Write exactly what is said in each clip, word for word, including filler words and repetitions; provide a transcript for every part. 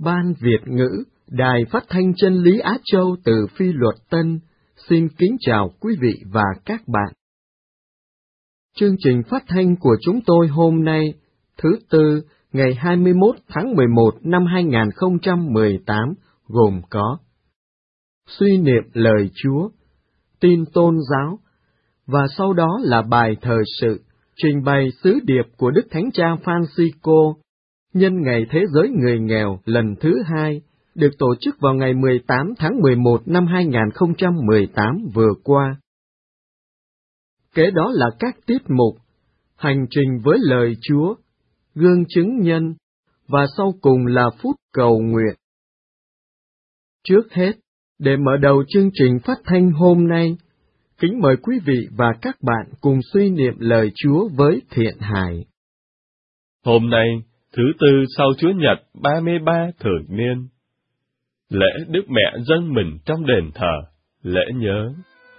Ban Việt ngữ, Đài Phát thanh Chân lý Á Châu từ Phi Luật Tân, xin kính chào quý vị và các bạn. Chương trình phát thanh của chúng tôi hôm nay, thứ Tư, ngày hai mươi mốt tháng mười một năm hai nghìn không trăm mười tám, gồm có suy niệm lời Chúa, tin tôn giáo, và sau đó là bài thời sự, trình bày sứ điệp của Đức Thánh Cha Francisco, nhân ngày Thế giới người nghèo lần thứ hai, được tổ chức vào ngày mười tám tháng mười một năm hai nghìn không trăm mười tám vừa qua. Kế đó là các tiết mục, hành trình với lời Chúa, gương chứng nhân, và sau cùng là phút cầu nguyện. Trước hết, để mở đầu chương trình phát thanh hôm nay, kính mời quý vị và các bạn cùng suy niệm lời Chúa với Thiện Hải. Hôm nay, thứ Tư sau Chúa Nhật ba mươi ba thường niên, lễ Đức Mẹ dâng mình trong đền thờ, lễ nhớ.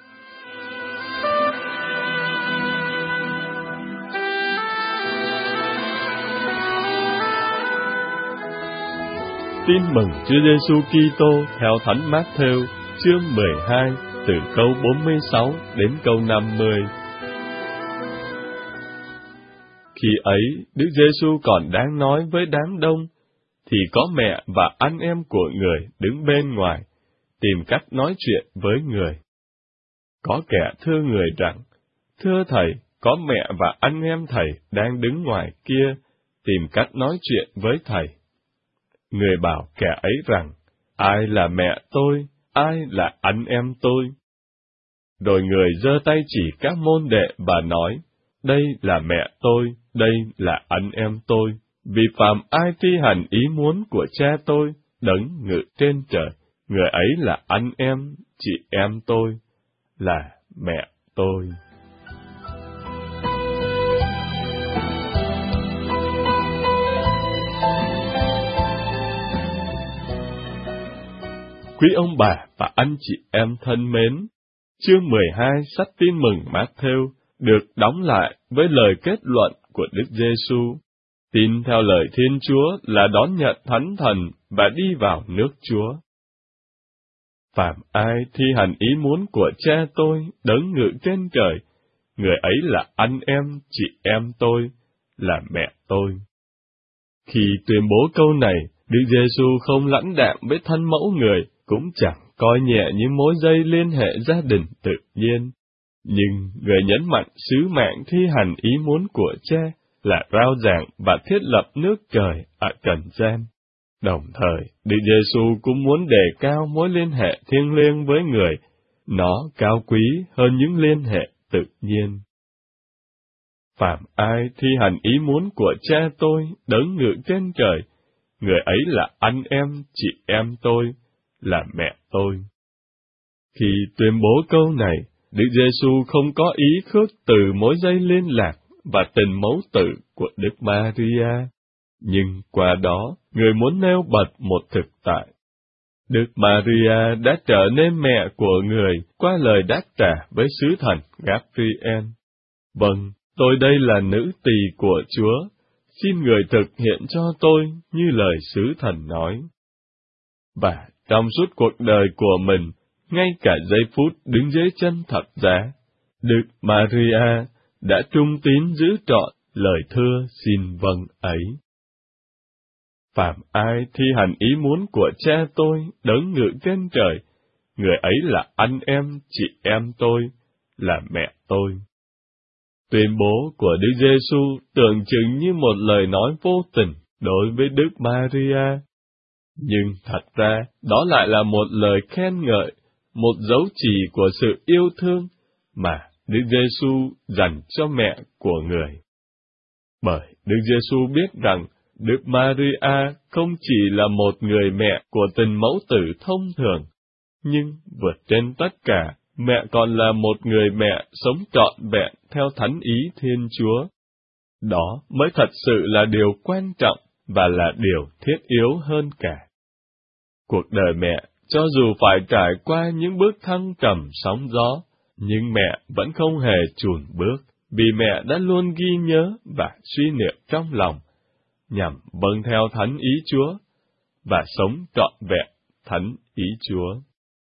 Tin mừng Chúa Giêsu Kitô theo Thánh Mát-thêu, chương mười hai, từ câu bốn mươi sáu đến câu năm mươi. Khi ấy, Đức Giêsu còn đang nói với đám đông, thì có mẹ và anh em của người đứng bên ngoài, tìm cách nói chuyện với người. Có kẻ thưa người rằng, thưa Thầy, có mẹ và anh em Thầy đang đứng ngoài kia, tìm cách nói chuyện với Thầy. Người bảo kẻ ấy rằng, ai là mẹ tôi, ai là anh em tôi? Rồi người giơ tay chỉ các môn đệ và nói, đây là mẹ tôi, đây là anh em tôi, vì phàm ai thi hành ý muốn của cha tôi, đấng ngự trên trời, người ấy là anh em, chị em tôi, là mẹ tôi. Quý ông bà và anh chị em thân mến, chương mười hai sách Tin mừng Mát-thêu được đóng lại với lời kết luận của Đức Giêsu. Tin theo lời Thiên Chúa là đón nhận Thánh Thần và đi vào nước Chúa. Phàm ai thi hành ý muốn của cha tôi, đấng ngự trên trời, người ấy là anh em, chị em tôi, là mẹ tôi. Khi tuyên bố câu này, Đức Giêsu không lãnh đạm với thân mẫu người, cũng chẳng coi nhẹ những mối dây liên hệ gia đình tự nhiên. Nhưng người nhấn mạnh sứ mạng thi hành ý muốn của cha là rao giảng và thiết lập nước trời ở trần gian. Đồng thời, Đức Giêsu cũng muốn đề cao mối liên hệ thiêng liêng với người, nó cao quý hơn những liên hệ tự nhiên. Phàm ai thi hành ý muốn của cha tôi, đấng ngự trên trời, người ấy là anh em, chị em tôi, là mẹ tôi. Khi tuyên bố câu này, Đức Giêsu không có ý khước từ mối dây liên lạc và tình mẫu tử của Đức Maria, nhưng qua đó, người muốn nêu bật một thực tại. Đức Maria đã trở nên mẹ của người qua lời đáp trả với sứ thần Gabriel. Vâng, tôi đây là nữ tỳ của Chúa, xin người thực hiện cho tôi như lời sứ thần nói. Và trong suốt cuộc đời của mình, ngay cả giây phút đứng dưới chân thập giá, Đức Maria đã trung tín giữ trọn lời thưa xin vâng ấy. Phàm ai thi hành ý muốn của cha tôi, đấng ngự trên trời, người ấy là anh em, chị em tôi, là mẹ tôi. Tuyên bố của Đức Giêsu tưởng chừng như một lời nói vô tình đối với Đức Maria, nhưng thật ra đó lại là một lời khen ngợi, một dấu chỉ của sự yêu thương mà Đức Giêsu dành cho mẹ của người. Bởi Đức Giêsu biết rằng Đức Maria không chỉ là một người mẹ của tình mẫu tử thông thường, nhưng vượt trên tất cả, mẹ còn là một người mẹ sống trọn vẹn theo thánh ý Thiên Chúa. Đó mới thật sự là điều quan trọng và là điều thiết yếu hơn cả. Cuộc đời mẹ, cho dù phải trải qua những bước thăng trầm sóng gió, nhưng mẹ vẫn không hề chùn bước, vì mẹ đã luôn ghi nhớ và suy niệm trong lòng, nhằm vâng theo thánh ý Chúa. và sống trọn vẹn thánh ý Chúa.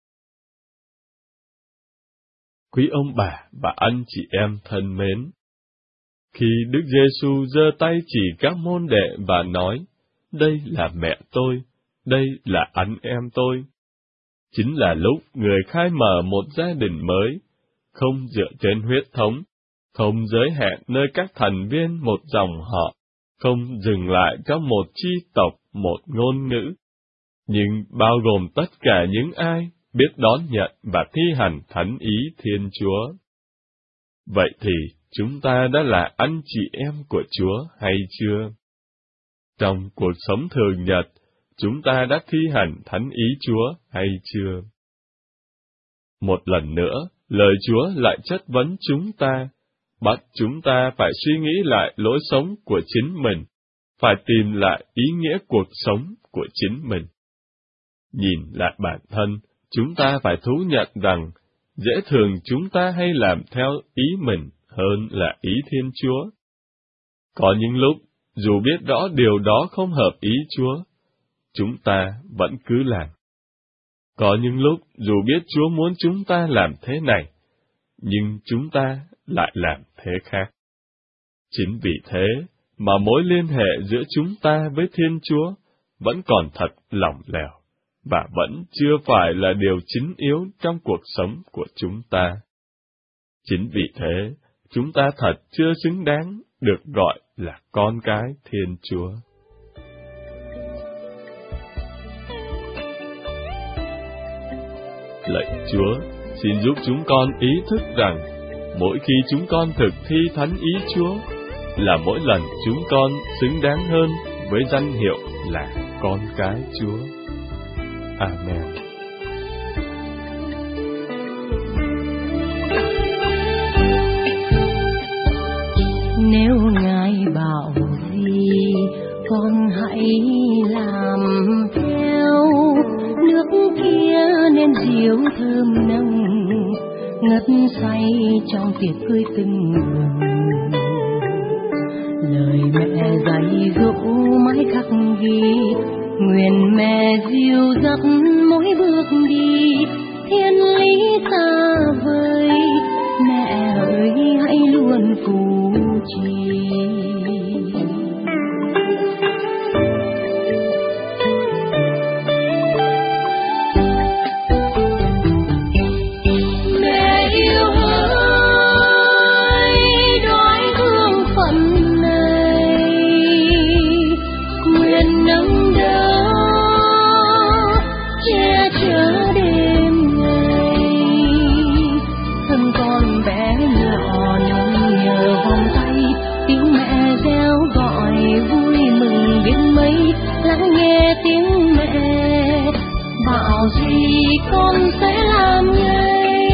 Quý ông bà và anh chị em thân mến, khi Đức Giêsu giơ tay chỉ các môn đệ và nói, đây là mẹ tôi, đây là anh em tôi, chính là lúc người khai mở một gia đình mới, không dựa trên huyết thống, không giới hạn nơi các thành viên một dòng họ, không dừng lại trong một chi tộc, một ngôn ngữ, nhưng bao gồm tất cả những ai biết đón nhận và thi hành thánh ý Thiên Chúa. Vậy thì chúng ta đã là anh chị em của Chúa hay chưa? Trong cuộc sống thường nhật, chúng ta đã thi hành thánh ý Chúa hay chưa? Một lần nữa, lời Chúa lại chất vấn chúng ta, bắt chúng ta phải suy nghĩ lại lối sống của chính mình, phải tìm lại ý nghĩa cuộc sống của chính mình. Nhìn lại bản thân, chúng ta phải thú nhận rằng, dễ thường chúng ta hay làm theo ý mình hơn là ý Thiên Chúa. Có những lúc, dù biết rõ điều đó không hợp ý Chúa, chúng ta vẫn cứ làm. Có những lúc, dù biết Chúa muốn chúng ta làm thế này, nhưng chúng ta lại làm thế khác. Chính vì thế mà mối liên hệ giữa chúng ta với Thiên Chúa vẫn còn thật lỏng lẻo, và vẫn chưa phải là điều chính yếu trong cuộc sống của chúng ta. Chính vì thế, chúng ta thật chưa xứng đáng được gọi là con cái Thiên Chúa. Lạy Chúa, xin giúp chúng con ý thức rằng, mỗi khi chúng con thực thi thánh ý Chúa, là mỗi lần chúng con xứng đáng hơn với danh hiệu là con cái Chúa. Amen. Nếu Ngài bảo gì, con hãy làm theo. Nước kia nên diếu thơm nồng, ngất say trong tiệc cưới từng người. Lời mẹ dạy dỗ mãi khắc ghi, nguyện mẹ dìu dắt mỗi bước đi. Thiên lý xa vời, mẹ ơi hãy luôn phù trì. Con sẽ làm ngay.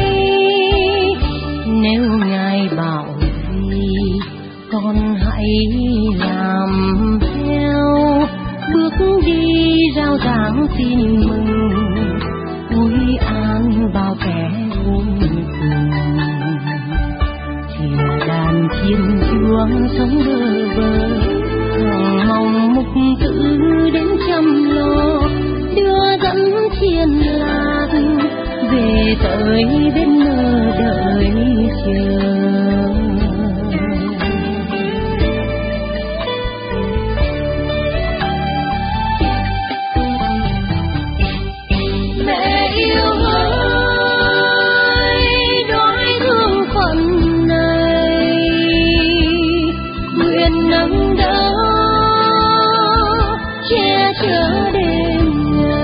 Nếu Ngài bảo gì, con hãy làm theo. Bước đi rao giảng tin mừng, vui an bao kẻ vui cùng. Chiều đàn chiên Chúa sống bơ vơ, hằng mong mục tử đến chăm lo, đưa dẫn thiên lạc về tới bên nơi đợi chờ. Mẹ yêu ơi, đói thương phận này, nguyện nâng đỡ che chở đêm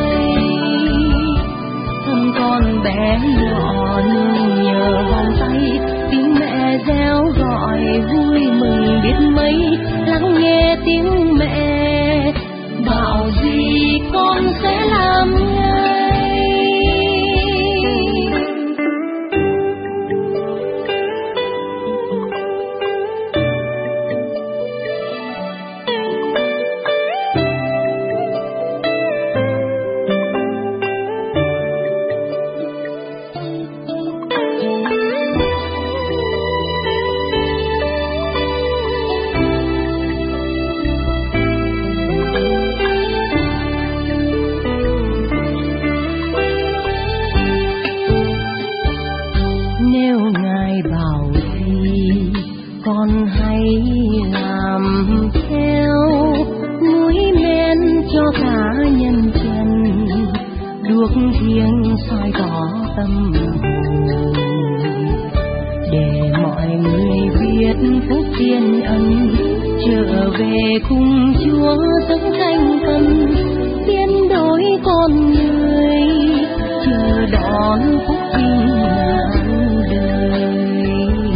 bé nhỏ nương nhờ vòng tay, tiếng mẹ réo gọi vui mừng biết mấy. Lắng nghe tiếng mẹ bảo gì con sẽ làm ngay. thiêng soi tỏ tâm hồn, để mọi người biết phúc tiên ân trở về cùng Chúa sống thanh tân, biến đổi con người chờ đón phúc vinh ngàn đời.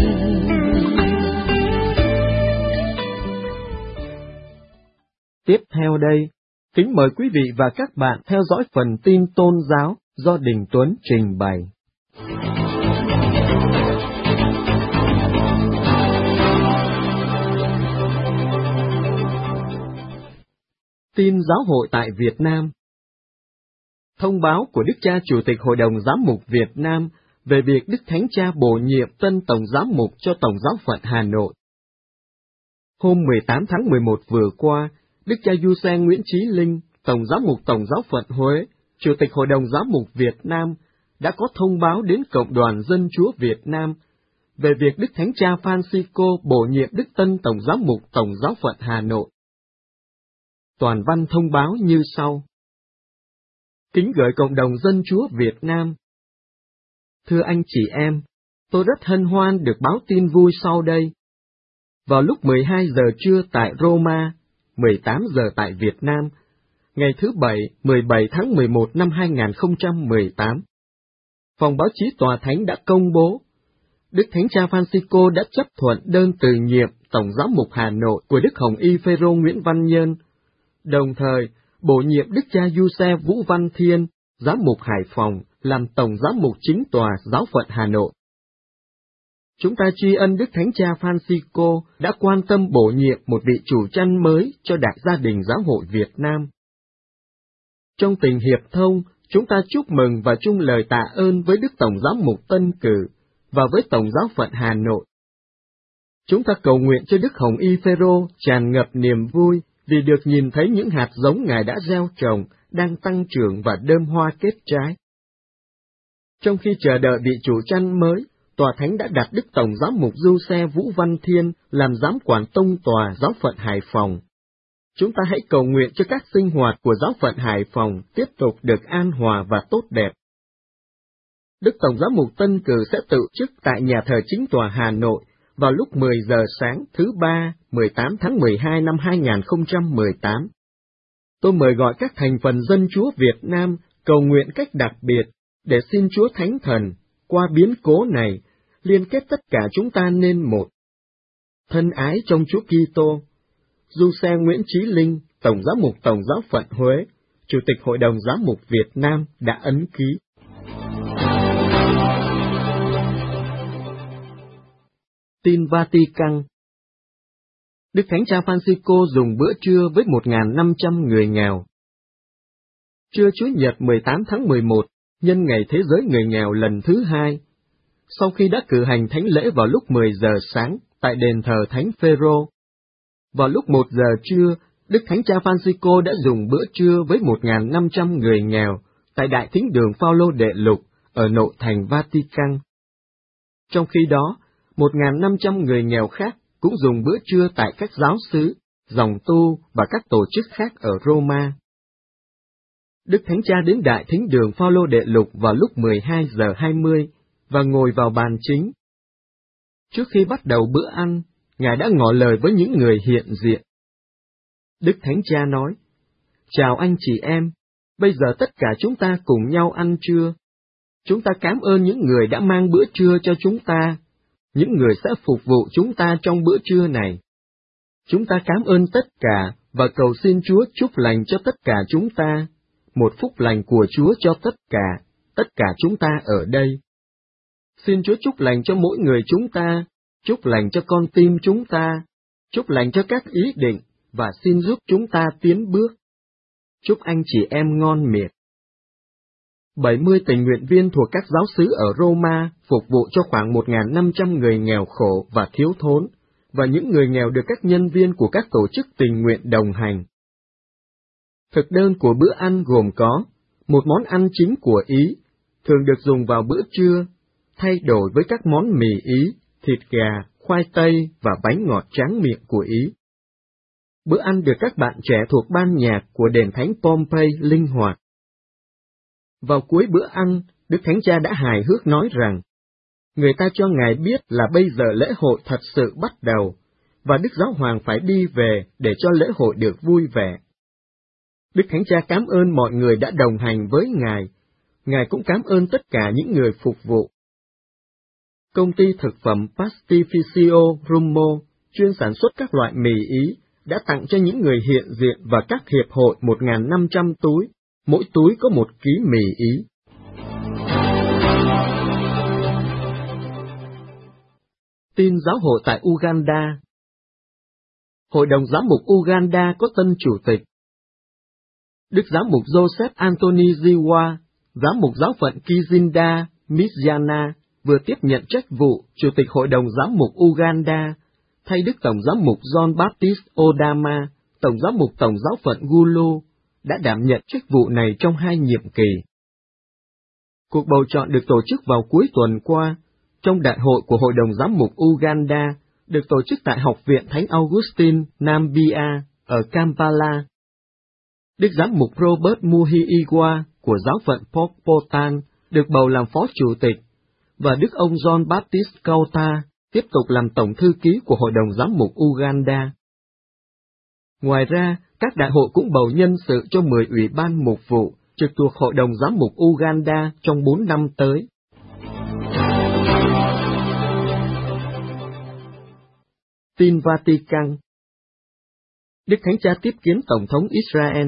Tiếp theo đây, kính mời quý vị và các bạn theo dõi phần tin tôn giáo do Đình Tuấn trình bày. Tin giáo hội tại Việt Nam. Thông báo của Đức cha Chủ tịch Hội đồng Giám mục Việt Nam về việc Đức Thánh Cha bổ nhiệm tân Tổng Giám mục cho Tổng giáo phận Hà Nội. Hôm mười tám tháng mười một vừa qua, Đức cha Giuse Nguyễn Chí Linh, Tổng Giám mục Tổng giáo phận Huế, Chủ tịch Hội đồng Giám mục Việt Nam, đã có thông báo đến Cộng đoàn Dân Chúa Việt Nam về việc Đức Thánh Cha Francisco bổ nhiệm Đức Tân Tổng Giám mục Tổng giáo phận Hà Nội. Toàn văn thông báo như sau. Kính gửi Cộng đồng Dân Chúa Việt Nam. Thưa anh chị em, tôi rất hân hoan được báo tin vui sau đây. Vào lúc mười hai giờ trưa tại Roma, mười tám giờ tại Việt Nam, ngày thứ Bảy, mười bảy tháng mười một năm hai nghìn không trăm mười tám, Phòng báo chí Tòa Thánh đã công bố Đức Thánh Cha Francisco đã chấp thuận đơn từ nhiệm Tổng Giám mục Hà Nội của Đức Hồng Y Phêrô Nguyễn Văn Nhân, đồng thời bổ nhiệm Đức cha Giuse Vũ Văn Thiên, Giám mục Hải Phòng, làm Tổng Giám mục chính tòa giáo phận Hà Nội. Chúng ta tri ân Đức Thánh Cha Francisco đã quan tâm bổ nhiệm một vị chủ chăn mới cho Đại gia đình Giáo hội Việt Nam. Trong tình hiệp thông, chúng ta chúc mừng và chung lời tạ ơn với Đức Tổng Giám mục tân cử và với Tổng giáo phận Hà Nội. Chúng ta cầu nguyện cho Đức Hồng Y Phêrô tràn ngập niềm vui vì được nhìn thấy những hạt giống Ngài đã gieo trồng đang tăng trưởng và đơm hoa kết trái. Trong khi chờ đợi vị chủ chăn mới, Tòa Thánh đã đặt Đức Tổng Giám mục Giuse Vũ Văn Thiên làm giám quản tông tòa giáo phận Hải Phòng. Chúng ta hãy cầu nguyện cho các sinh hoạt của giáo phận Hải Phòng tiếp tục được an hòa và tốt đẹp. Đức Tổng Giám mục tân cử sẽ tự chức tại nhà thờ chính tòa Hà Nội vào lúc mười giờ sáng thứ Ba, mười tám tháng mười hai năm hai nghìn không trăm mười tám. Tôi mời gọi các thành phần Dân Chúa Việt Nam cầu nguyện cách đặc biệt để xin Chúa Thánh Thần, qua biến cố này, liên kết tất cả chúng ta nên một. Thân ái trong Chúa Kitô, Giuse Nguyễn Chí Linh, Tổng Giám mục Tổng giáo phận Huế, Chủ tịch Hội đồng Giám mục Việt Nam đã ấn ký. Tin Vatican. Đức Thánh Cha Francisco dùng bữa trưa với một nghìn năm trăm người nghèo. Trưa Chủ nhật mười tám tháng mười một, nhân ngày Thế giới người nghèo lần thứ hai, sau khi đã cử hành thánh lễ vào lúc mười giờ sáng tại đền thờ Thánh Phêrô. Vào lúc một giờ trưa, Đức Thánh Cha Francisco đã dùng bữa trưa với một nghìn năm trăm người nghèo tại Đại Thính đường Phaolô Đệ Lục ở nội thành Vatican. Trong khi đó, một nghìn năm trăm người nghèo khác cũng dùng bữa trưa tại các giáo xứ, dòng tu và các tổ chức khác ở Roma. Đức Thánh Cha đến Đại Thính đường Phaolô Đệ Lục vào lúc mười hai giờ hai mươi và ngồi vào bàn chính. Trước khi bắt đầu bữa ăn, Ngài đã ngỏ lời với những người hiện diện. Đức Thánh Cha nói, chào anh chị em, bây giờ tất cả chúng ta cùng nhau ăn trưa. Chúng ta cảm ơn những người đã mang bữa trưa cho chúng ta, những người sẽ phục vụ chúng ta trong bữa trưa này. Chúng ta cảm ơn tất cả và cầu xin Chúa chúc lành cho tất cả chúng ta, một phúc lành của Chúa cho tất cả, tất cả chúng ta ở đây. Xin Chúa chúc lành cho mỗi người chúng ta, chúc lành cho con tim chúng ta, chúc lành cho các ý định, và xin giúp chúng ta tiến bước. Chúc anh chị em ngon miệng. bảy mươi tình nguyện viên thuộc các giáo xứ ở Roma phục vụ cho khoảng một nghìn năm trăm người nghèo khổ và thiếu thốn, và những người nghèo được các nhân viên của các tổ chức tình nguyện đồng hành. Thực đơn của bữa ăn gồm có một món ăn chính của Ý, thường được dùng vào bữa trưa, thay đổi với các món mì Ý, thịt gà, khoai tây và bánh ngọt tráng miệng của Ý. Bữa ăn được các bạn trẻ thuộc ban nhạc của đền thánh Pompey linh hoạt. Vào cuối bữa ăn, Đức Thánh Cha đã hài hước nói rằng, người ta cho Ngài biết là bây giờ lễ hội thật sự bắt đầu, và Đức Giáo Hoàng phải đi về để cho lễ hội được vui vẻ. Đức Thánh Cha cảm ơn mọi người đã đồng hành với Ngài, Ngài cũng cảm ơn tất cả những người phục vụ. Công ty thực phẩm Pastificio Rummo, chuyên sản xuất các loại mì Ý, đã tặng cho những người hiện diện và các hiệp hội một nghìn năm trăm túi, mỗi túi có một ký mì Ý. Tin giáo hội tại Uganda. Hội đồng giám mục Uganda có tân chủ tịch. Đức giám mục Joseph Anthony Ziwa, giám mục giáo phận Kizinda, Misyana, vừa tiếp nhận trách vụ Chủ tịch Hội đồng giám mục Uganda, thay Đức Tổng giám mục John Baptist Odama, Tổng giám mục Tổng giáo phận Gulu, đã đảm nhận chức vụ này trong hai nhiệm kỳ. Cuộc bầu chọn được tổ chức vào cuối tuần qua, trong đại hội của Hội đồng giám mục Uganda, được tổ chức tại Học viện Thánh Augustine, Nambia, ở Kampala. Đức giám mục Robert Muhiigwa của giáo phận Port Potan được bầu làm phó chủ tịch, và Đức ông John Baptist Kauta tiếp tục làm tổng thư ký của Hội đồng giám mục Uganda. Ngoài ra, các đại hội cũng bầu nhân sự cho mười ủy ban mục vụ trực thuộc Hội đồng giám mục Uganda trong bốn năm tới. Tin Vatican. Đức Thánh Cha tiếp kiến Tổng thống Israel.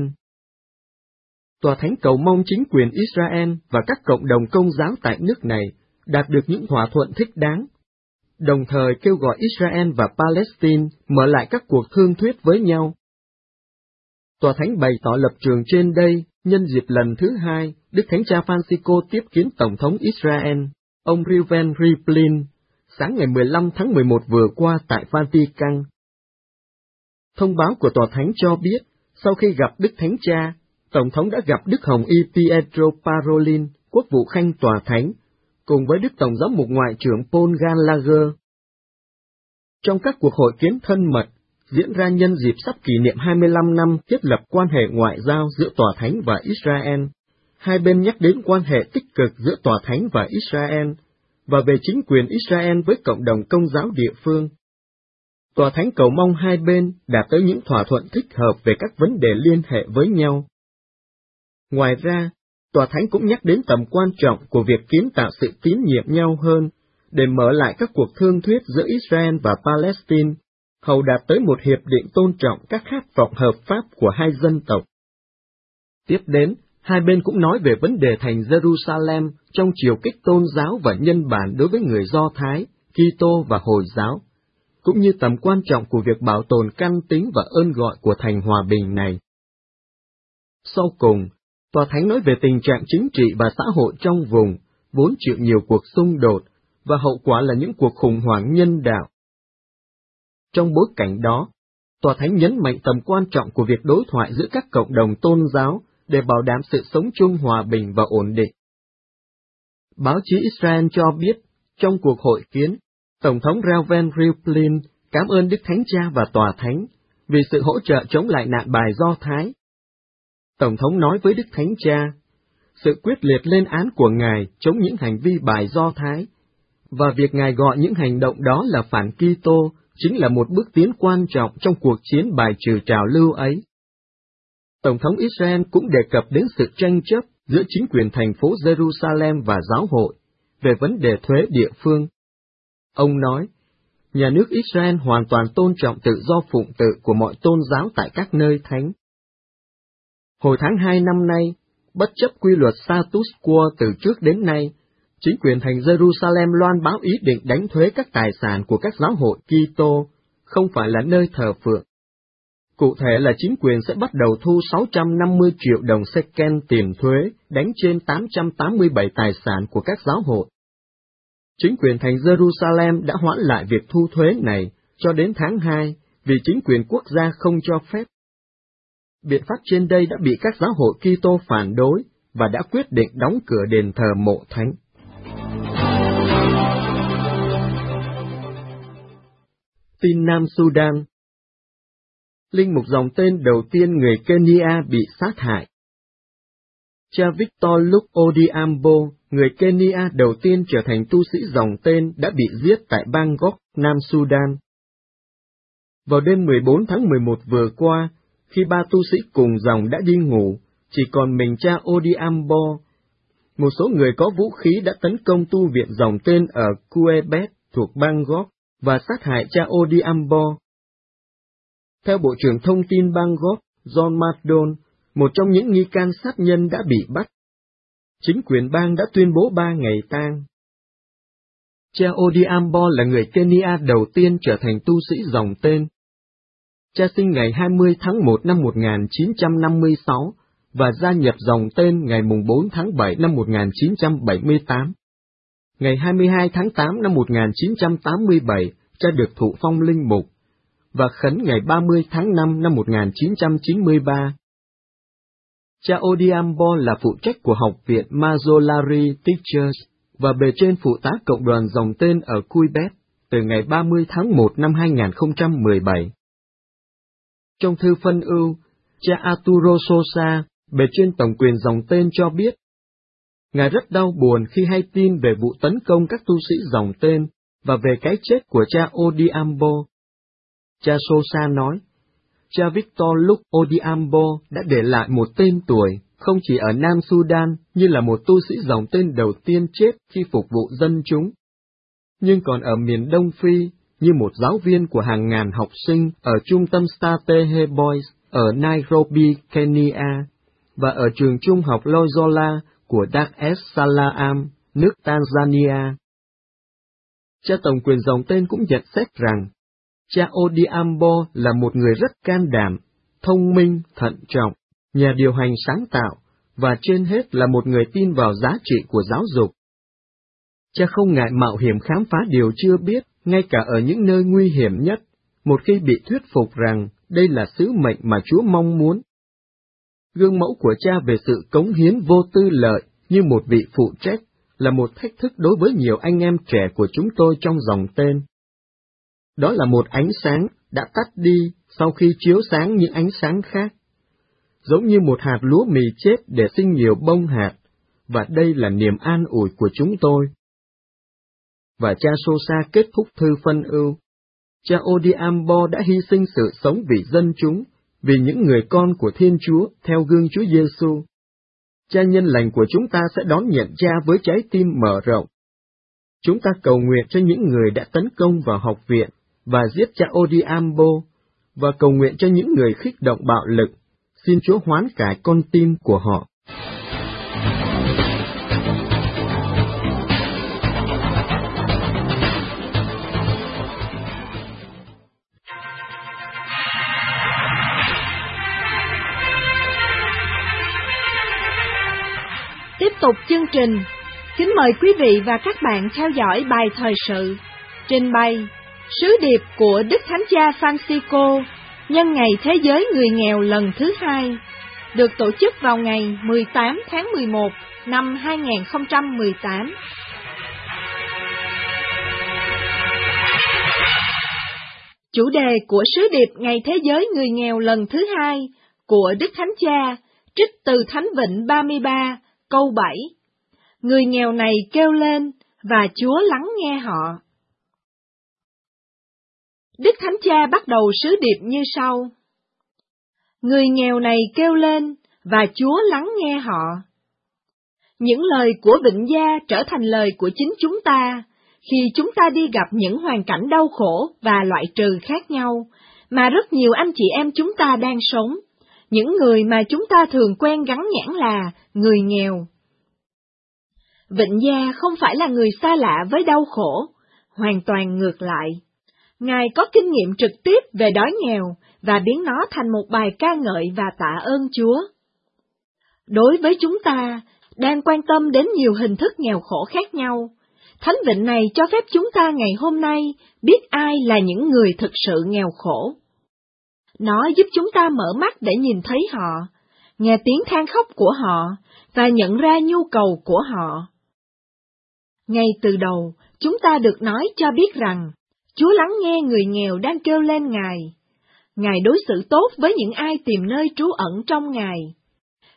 Tòa Thánh cầu mong chính quyền Israel và các cộng đồng Công giáo tại nước này đạt được những thỏa thuận thích đáng, đồng thời kêu gọi Israel và Palestine mở lại các cuộc thương thuyết với nhau. Tòa Thánh bày tỏ lập trường trên đây nhân dịp lần thứ hai Đức Thánh Cha Francisco tiếp kiến Tổng thống Israel, ông Reuven Rivlin, sáng ngày mười lăm tháng mười một vừa qua tại Vatican. Thông báo của Tòa Thánh cho biết, sau khi gặp Đức Thánh Cha, Tổng thống đã gặp Đức Hồng Y Pietro Parolin, quốc vụ khanh Tòa Thánh, cùng với Đức Tổng giám mục Ngoại trưởng Paul Gallagher. Trong các cuộc hội kiến thân mật, diễn ra nhân dịp sắp kỷ niệm hai mươi lăm năm thiết lập quan hệ ngoại giao giữa Tòa Thánh và Israel, hai bên nhắc đến quan hệ tích cực giữa Tòa Thánh và Israel, và về chính quyền Israel với cộng đồng Công giáo địa phương. Tòa Thánh cầu mong hai bên đạt tới những thỏa thuận thích hợp về các vấn đề liên hệ với nhau. Ngoài ra, Tòa Thánh cũng nhắc đến tầm quan trọng của việc kiến tạo sự tín nhiệm nhau hơn, để mở lại các cuộc thương thuyết giữa Israel và Palestine, hầu đạt tới một hiệp định tôn trọng các khát vọng hợp pháp của hai dân tộc. Tiếp đến, hai bên cũng nói về vấn đề thành Jerusalem trong chiều kích tôn giáo và nhân bản đối với người Do Thái, Kitô và Hồi giáo, cũng như tầm quan trọng của việc bảo tồn căn tính và ơn gọi của thành hòa bình này. Sau cùng, Tòa Thánh nói về tình trạng chính trị và xã hội trong vùng, vốn chịu nhiều cuộc xung đột, và hậu quả là những cuộc khủng hoảng nhân đạo. Trong bối cảnh đó, Tòa Thánh nhấn mạnh tầm quan trọng của việc đối thoại giữa các cộng đồng tôn giáo để bảo đảm sự sống chung hòa bình và ổn định. Báo chí Israel cho biết, trong cuộc hội kiến, Tổng thống Reuven Rivlin cảm ơn Đức Thánh Cha và Tòa Thánh vì sự hỗ trợ chống lại nạn bài Do Thái. Tổng thống nói với Đức Thánh Cha, sự quyết liệt lên án của Ngài chống những hành vi bài Do Thái, và việc Ngài gọi những hành động đó là phản Kitô chính là một bước tiến quan trọng trong cuộc chiến bài trừ trào lưu ấy. Tổng thống Israel cũng đề cập đến sự tranh chấp giữa chính quyền thành phố Jerusalem và giáo hội về vấn đề thuế địa phương. Ông nói, nhà nước Israel hoàn toàn tôn trọng tự do phụng tự của mọi tôn giáo tại các nơi thánh. Hồi tháng hai năm nay, bất chấp quy luật status quo từ trước đến nay, chính quyền thành Jerusalem loan báo ý định đánh thuế các tài sản của các giáo hội Kitô, không phải là nơi thờ phượng. Cụ thể là chính quyền sẽ bắt đầu thu sáu trăm năm mươi triệu đồng shekel tiền thuế đánh trên tám trăm tám mươi bảy tài sản của các giáo hội. Chính quyền thành Jerusalem đã hoãn lại việc thu thuế này cho đến tháng hai vì chính quyền quốc gia không cho phép. Biện pháp trên đây đã bị các giáo hội Kitô phản đối và đã quyết định đóng cửa đền thờ mộ thánh. Tin Nam Sudan. Linh mục dòng tên đầu tiên người Kenya bị sát hại. Cha Victor Luke Odhiambo, người Kenya đầu tiên trở thành tu sĩ dòng tên, đã bị giết tại Bangkok, Nam Sudan. Vào đêm mười bốn tháng mười một vừa qua, khi ba tu sĩ cùng dòng đã đi ngủ, chỉ còn mình cha Odhiambo, một số người có vũ khí đã tấn công tu viện dòng tên ở Quebec thuộc Bangkok và sát hại cha Odhiambo. Theo Bộ trưởng Thông tin Bangkok, John Mardon, một trong những nghi can sát nhân đã bị bắt. Chính quyền bang đã tuyên bố ba ngày tang. Cha Odhiambo là người Kenya đầu tiên trở thành tu sĩ dòng tên. Cha sinh ngày hai mươi tháng một năm một nghìn chín trăm năm mươi sáu và gia nhập dòng tên ngày bốn tháng bảy năm một nghìn chín trăm bảy mươi tám. Ngày hai mươi hai tháng tám năm một nghìn chín trăm tám mươi bảy, cha được thụ phong linh mục, và khấn ngày ba mươi tháng năm năm một nghìn chín trăm chín mươi ba. Cha Odhiambo là phụ trách của học viện Mazolari Teachers và bề trên phụ tá cộng đoàn dòng tên ở Quebec từ ngày ba mươi tháng một năm hai nghìn không trăm mười bảy. Trong thư phân ưu, cha Arturo Sosa, bề trên tổng quyền dòng tên cho biết, Ngài rất đau buồn khi hay tin về vụ tấn công các tu sĩ dòng tên và về cái chết của cha Odhiambo. Cha Sosa nói, cha Victor Luke Odhiambo đã để lại một tên tuổi, không chỉ ở Nam Sudan như là một tu sĩ dòng tên đầu tiên chết khi phục vụ dân chúng, nhưng còn ở miền Đông Phi như một giáo viên của hàng ngàn học sinh ở trung tâm Statehe Boys ở Nairobi, Kenya, và ở trường trung học Loyola của Dar es Salaam, nước Tanzania. Cha tổng quyền dòng tên cũng nhận xét rằng, cha Odhiambo là một người rất can đảm, thông minh, thận trọng, nhà điều hành sáng tạo, và trên hết là một người tin vào giá trị của giáo dục. Cha không ngại mạo hiểm khám phá điều chưa biết, ngay cả ở những nơi nguy hiểm nhất, một khi bị thuyết phục rằng đây là sứ mệnh mà Chúa mong muốn. Gương mẫu của cha về sự cống hiến vô tư lợi như một vị phụ trách là một thách thức đối với nhiều anh em trẻ của chúng tôi trong dòng tên. Đó là một ánh sáng đã tắt đi sau khi chiếu sáng những ánh sáng khác, giống như một hạt lúa mì chết để sinh nhiều bông hạt, và đây là niềm an ủi của chúng tôi. Và cha Sosa kết thúc thư phân ưu. Cha Odhiambo đã hy sinh sự sống vì dân chúng, vì những người con của Thiên Chúa theo gương Chúa Giêsu. Cha nhân lành của chúng ta sẽ đón nhận cha với trái tim mở rộng. Chúng ta cầu nguyện cho những người đã tấn công vào học viện và giết cha Odhiambo, và cầu nguyện cho những người khích động bạo lực. Xin Chúa hoán cải con tim của họ. Tiếp tục chương trình, kính mời quý vị và các bạn theo dõi bài thời sự trình bày Sứ điệp của Đức Thánh Cha Francisco nhân ngày Thế giới người nghèo lần thứ hai, được tổ chức vào ngày mười tám tháng mười một năm hai nghìn không trăm mười tám. Chủ đề của Sứ điệp ngày Thế giới người nghèo lần thứ hai của Đức Thánh Cha trích từ Thánh Vịnh ba mươi ba, câu bảy. Người nghèo này kêu lên, và Chúa lắng nghe họ. Đức Thánh Cha bắt đầu sứ điệp như sau. Người nghèo này kêu lên, và Chúa lắng nghe họ. Những lời của Vịnh Gia trở thành lời của chính chúng ta, khi chúng ta đi gặp những hoàn cảnh đau khổ và loại trừ khác nhau, mà rất nhiều anh chị em chúng ta đang sống, những người mà chúng ta thường quen gắn nhãn là người nghèo. Vịnh Gia không phải là người xa lạ với đau khổ, hoàn toàn ngược lại. Ngài có kinh nghiệm trực tiếp về đói nghèo và biến nó thành một bài ca ngợi và tạ ơn Chúa. Đối với chúng ta, đang quan tâm đến nhiều hình thức nghèo khổ khác nhau, Thánh Vịnh này cho phép chúng ta ngày hôm nay biết ai là những người thực sự nghèo khổ. Nó giúp chúng ta mở mắt để nhìn thấy họ, nghe tiếng than khóc của họ và nhận ra nhu cầu của họ. Ngay từ đầu, chúng ta được nói cho biết rằng, Chúa lắng nghe người nghèo đang kêu lên Ngài. Ngài đối xử tốt với những ai tìm nơi trú ẩn trong Ngài.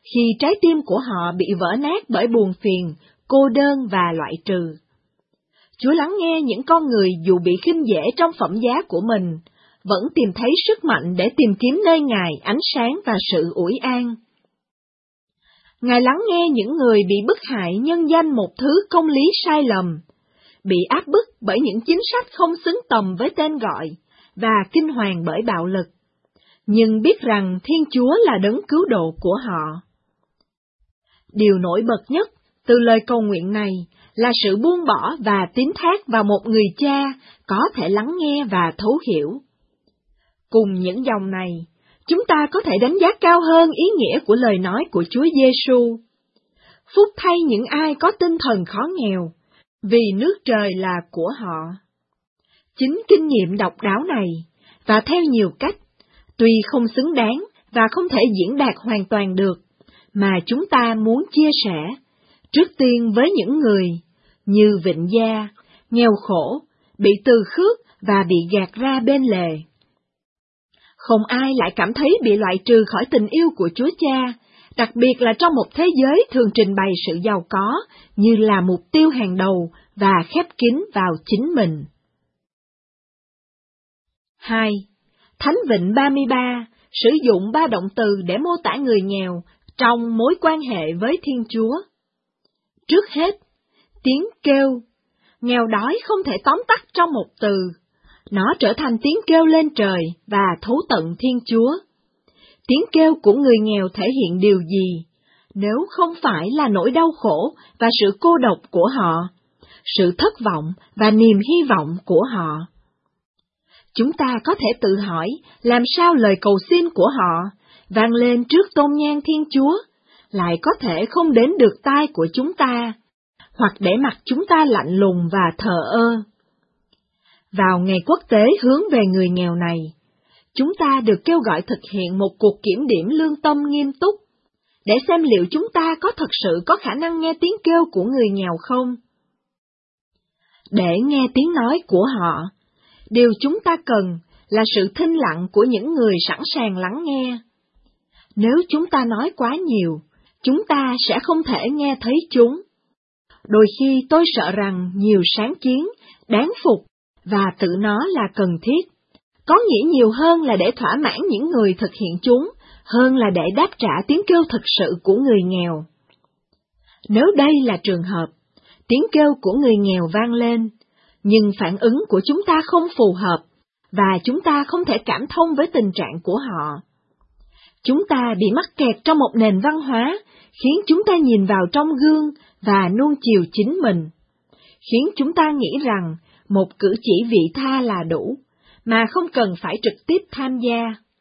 khi trái tim của họ bị vỡ nát bởi buồn phiền, cô đơn và loại trừ. Chúa lắng nghe những con người dù bị khinh dễ trong phẩm giá của mình, vẫn tìm thấy sức mạnh để tìm kiếm nơi Ngài ánh sáng và sự ủi an. Ngài lắng nghe những người bị bức hại nhân danh một thứ công lý sai lầm, bị áp bức bởi những chính sách không xứng tầm với tên gọi, và kinh hoàng bởi bạo lực, nhưng biết rằng Thiên Chúa là đấng cứu độ của họ. Điều nổi bật nhất từ lời cầu nguyện này là sự buông bỏ và tín thác vào một người cha có thể lắng nghe và thấu hiểu. Cùng những dòng này, chúng ta có thể đánh giá cao hơn ý nghĩa của lời nói của Chúa Giêsu. Phúc thay những ai có tinh thần khó nghèo, vì nước trời là của họ. Chính kinh nghiệm độc đáo này, và theo nhiều cách, tuy không xứng đáng và không thể diễn đạt hoàn toàn được, mà chúng ta muốn chia sẻ, trước tiên với những người như Vịnh Gia, nghèo khổ, bị từ khước và bị gạt ra bên lề. Không ai lại cảm thấy bị loại trừ khỏi tình yêu của Chúa Cha, đặc biệt là trong một thế giới thường trình bày sự giàu có như là mục tiêu hàng đầu và khép kín vào chính mình. hai. Thánh Vịnh ba mươi ba sử dụng ba động từ để mô tả người nghèo trong mối quan hệ với Thiên Chúa. Trước hết, tiếng kêu. Nghèo đói không thể tóm tắt trong một từ. Nó trở thành tiếng kêu lên trời và thấu tận Thiên Chúa. Tiếng kêu của người nghèo thể hiện điều gì, nếu không phải là nỗi đau khổ và sự cô độc của họ, sự thất vọng và niềm hy vọng của họ? Chúng ta có thể tự hỏi làm sao lời cầu xin của họ, vang lên trước tôn nhang Thiên Chúa, lại có thể không đến được tai của chúng ta, hoặc để mặc chúng ta lạnh lùng và thờ ơ. Vào ngày quốc tế hướng về người nghèo này, chúng ta được kêu gọi thực hiện một cuộc kiểm điểm lương tâm nghiêm túc, để xem liệu chúng ta có thật sự có khả năng nghe tiếng kêu của người nghèo không. Để nghe tiếng nói của họ, điều chúng ta cần là sự thinh lặng của những người sẵn sàng lắng nghe. Nếu chúng ta nói quá nhiều, chúng ta sẽ không thể nghe thấy chúng. Đôi khi tôi sợ rằng nhiều sáng kiến, đáng phục, và tự nó là cần thiết, có nghĩa nhiều hơn là để thỏa mãn những người thực hiện chúng, hơn là để đáp trả tiếng kêu thực sự của người nghèo. Nếu đây là trường hợp, tiếng kêu của người nghèo vang lên, nhưng phản ứng của chúng ta không phù hợp, và chúng ta không thể cảm thông với tình trạng của họ. Chúng ta bị mắc kẹt trong một nền văn hóa, khiến chúng ta nhìn vào trong gương và nuông chiều chính mình, khiến chúng ta nghĩ rằng một cử chỉ vị tha là đủ, mà không cần phải trực tiếp tham gia.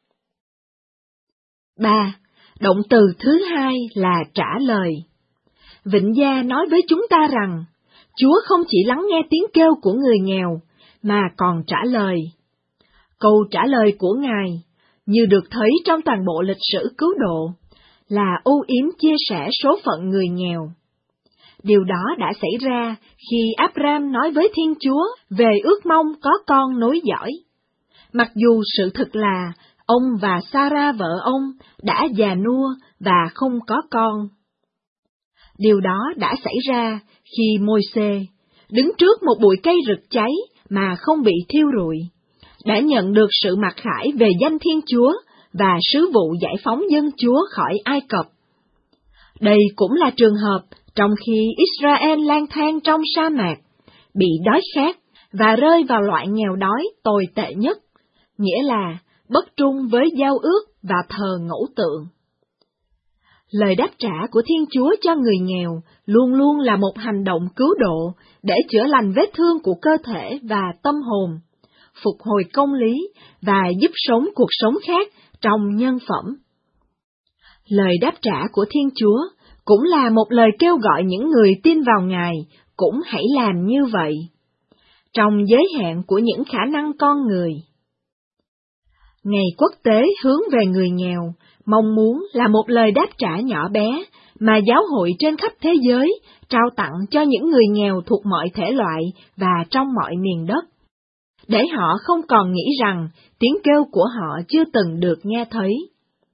ba. Động từ thứ hai là trả lời. Vịnh Gia nói với chúng ta rằng, Chúa không chỉ lắng nghe tiếng kêu của người nghèo, mà còn trả lời. Câu trả lời của Ngài, như được thấy trong toàn bộ lịch sử cứu độ, là ưu yếm chia sẻ số phận người nghèo. Điều đó đã xảy ra khi Abraham nói với Thiên Chúa về ước mong có con nối dõi. Mặc dù sự thực là ông và Sarah vợ ông đã già nua và không có con. Điều đó đã xảy ra khi Môi-se, đứng trước một bụi cây rực cháy mà không bị thiêu rụi, đã nhận được sự mặc khải về danh Thiên Chúa và sứ vụ giải phóng dân Chúa khỏi Ai Cập. Đây cũng là trường hợp trong khi Israel lang thang trong sa mạc, bị đói khát và rơi vào loại nghèo đói tồi tệ nhất, nghĩa là bất trung với giao ước và thờ ngẫu tượng. Lời đáp trả của Thiên Chúa cho người nghèo luôn luôn là một hành động cứu độ để chữa lành vết thương của cơ thể và tâm hồn, phục hồi công lý và giúp sống cuộc sống khác trong nhân phẩm. Lời đáp trả của Thiên Chúa cũng là một lời kêu gọi những người tin vào Ngài cũng hãy làm như vậy, trong giới hạn của những khả năng con người. Ngày quốc tế hướng về người nghèo mong muốn là một lời đáp trả nhỏ bé mà giáo hội trên khắp thế giới trao tặng cho những người nghèo thuộc mọi thể loại và trong mọi miền đất, để họ không còn nghĩ rằng tiếng kêu của họ chưa từng được nghe thấy.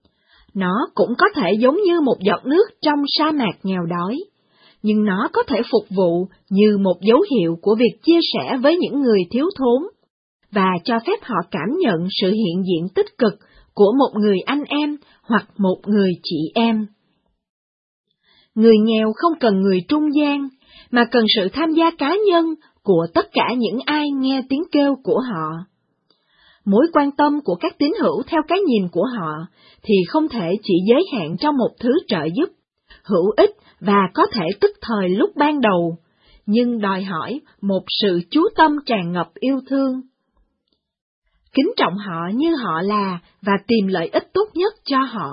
Nó cũng có thể giống như một giọt nước trong sa mạc nghèo đói, nhưng nó có thể phục vụ như một dấu hiệu của việc chia sẻ với những người thiếu thốn, và cho phép họ cảm nhận sự hiện diện tích cực của một người anh em hoặc một người chị em. Người nghèo không cần người trung gian, mà cần sự tham gia cá nhân của tất cả những ai nghe tiếng kêu của họ. Mối quan tâm của các tín hữu theo cái nhìn của họ thì không thể chỉ giới hạn trong một thứ trợ giúp, hữu ích và có thể tức thời lúc ban đầu, nhưng đòi hỏi một sự chú tâm tràn ngập yêu thương. Kính trọng họ như họ là và tìm lợi ích tốt nhất cho họ.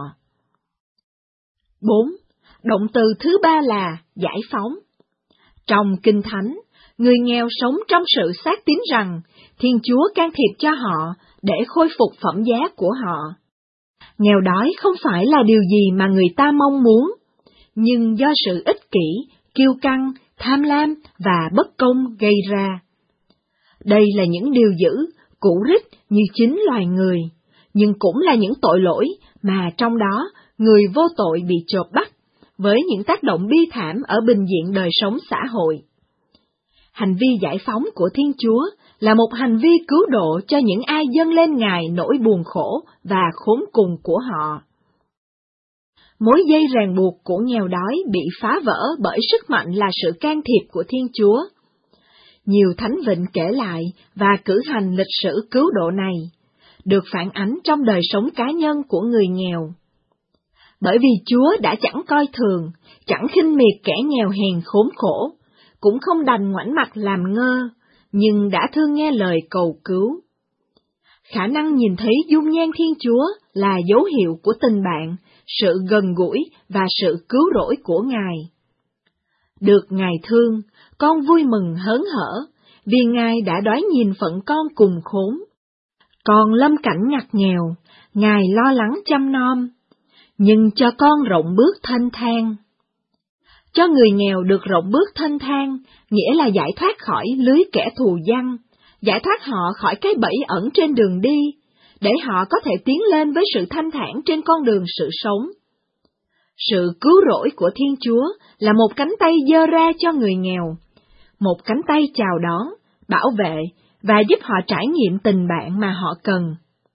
bốn. Động từ thứ ba là giải phóng. Trong Kinh Thánh, người nghèo sống trong sự xác tín rằng Thiên Chúa can thiệp cho họ để khôi phục phẩm giá của họ. Nghèo đói không phải là điều gì mà người ta mong muốn, nhưng do sự ích kỷ, kiêu căng, tham lam và bất công gây ra. Đây là những điều dữ, cũ rích như chính loài người, nhưng cũng là những tội lỗi mà trong đó người vô tội bị chộp bắt, với những tác động bi thảm ở bình diện đời sống xã hội. Hành vi giải phóng của Thiên Chúa là một hành vi cứu độ cho những ai dâng lên Ngài nỗi buồn khổ và khốn cùng của họ. Mối dây ràng buộc của nghèo đói bị phá vỡ bởi sức mạnh là sự can thiệp của Thiên Chúa. Nhiều thánh vịnh kể lại và cử hành lịch sử cứu độ này, được phản ánh trong đời sống cá nhân của người nghèo. Bởi vì Chúa đã chẳng coi thường, chẳng khinh miệt kẻ nghèo hèn khốn khổ, cũng không đành ngoảnh mặt làm ngơ, nhưng đã thương nghe lời cầu cứu. Khả năng nhìn thấy dung nhan Thiên Chúa là dấu hiệu của tình bạn, sự gần gũi và sự cứu rỗi của Ngài. Được Ngài thương, con vui mừng hớn hở, vì Ngài đã đói nhìn phận con cùng khốn. Con lâm cảnh ngặt nghèo, Ngài lo lắng chăm nom, nhưng cho con rộng bước thanh thang. Cho người nghèo được rộng bước thanh thang, nghĩa là giải thoát khỏi lưới kẻ thù giăng, giải thoát họ khỏi cái bẫy ẩn trên đường đi, để họ có thể tiến lên với sự thanh thản trên con đường sự sống. Sự cứu rỗi của Thiên Chúa là một cánh tay giơ ra cho người nghèo, một cánh tay chào đón, bảo vệ và giúp họ trải nghiệm tình bạn mà họ cần.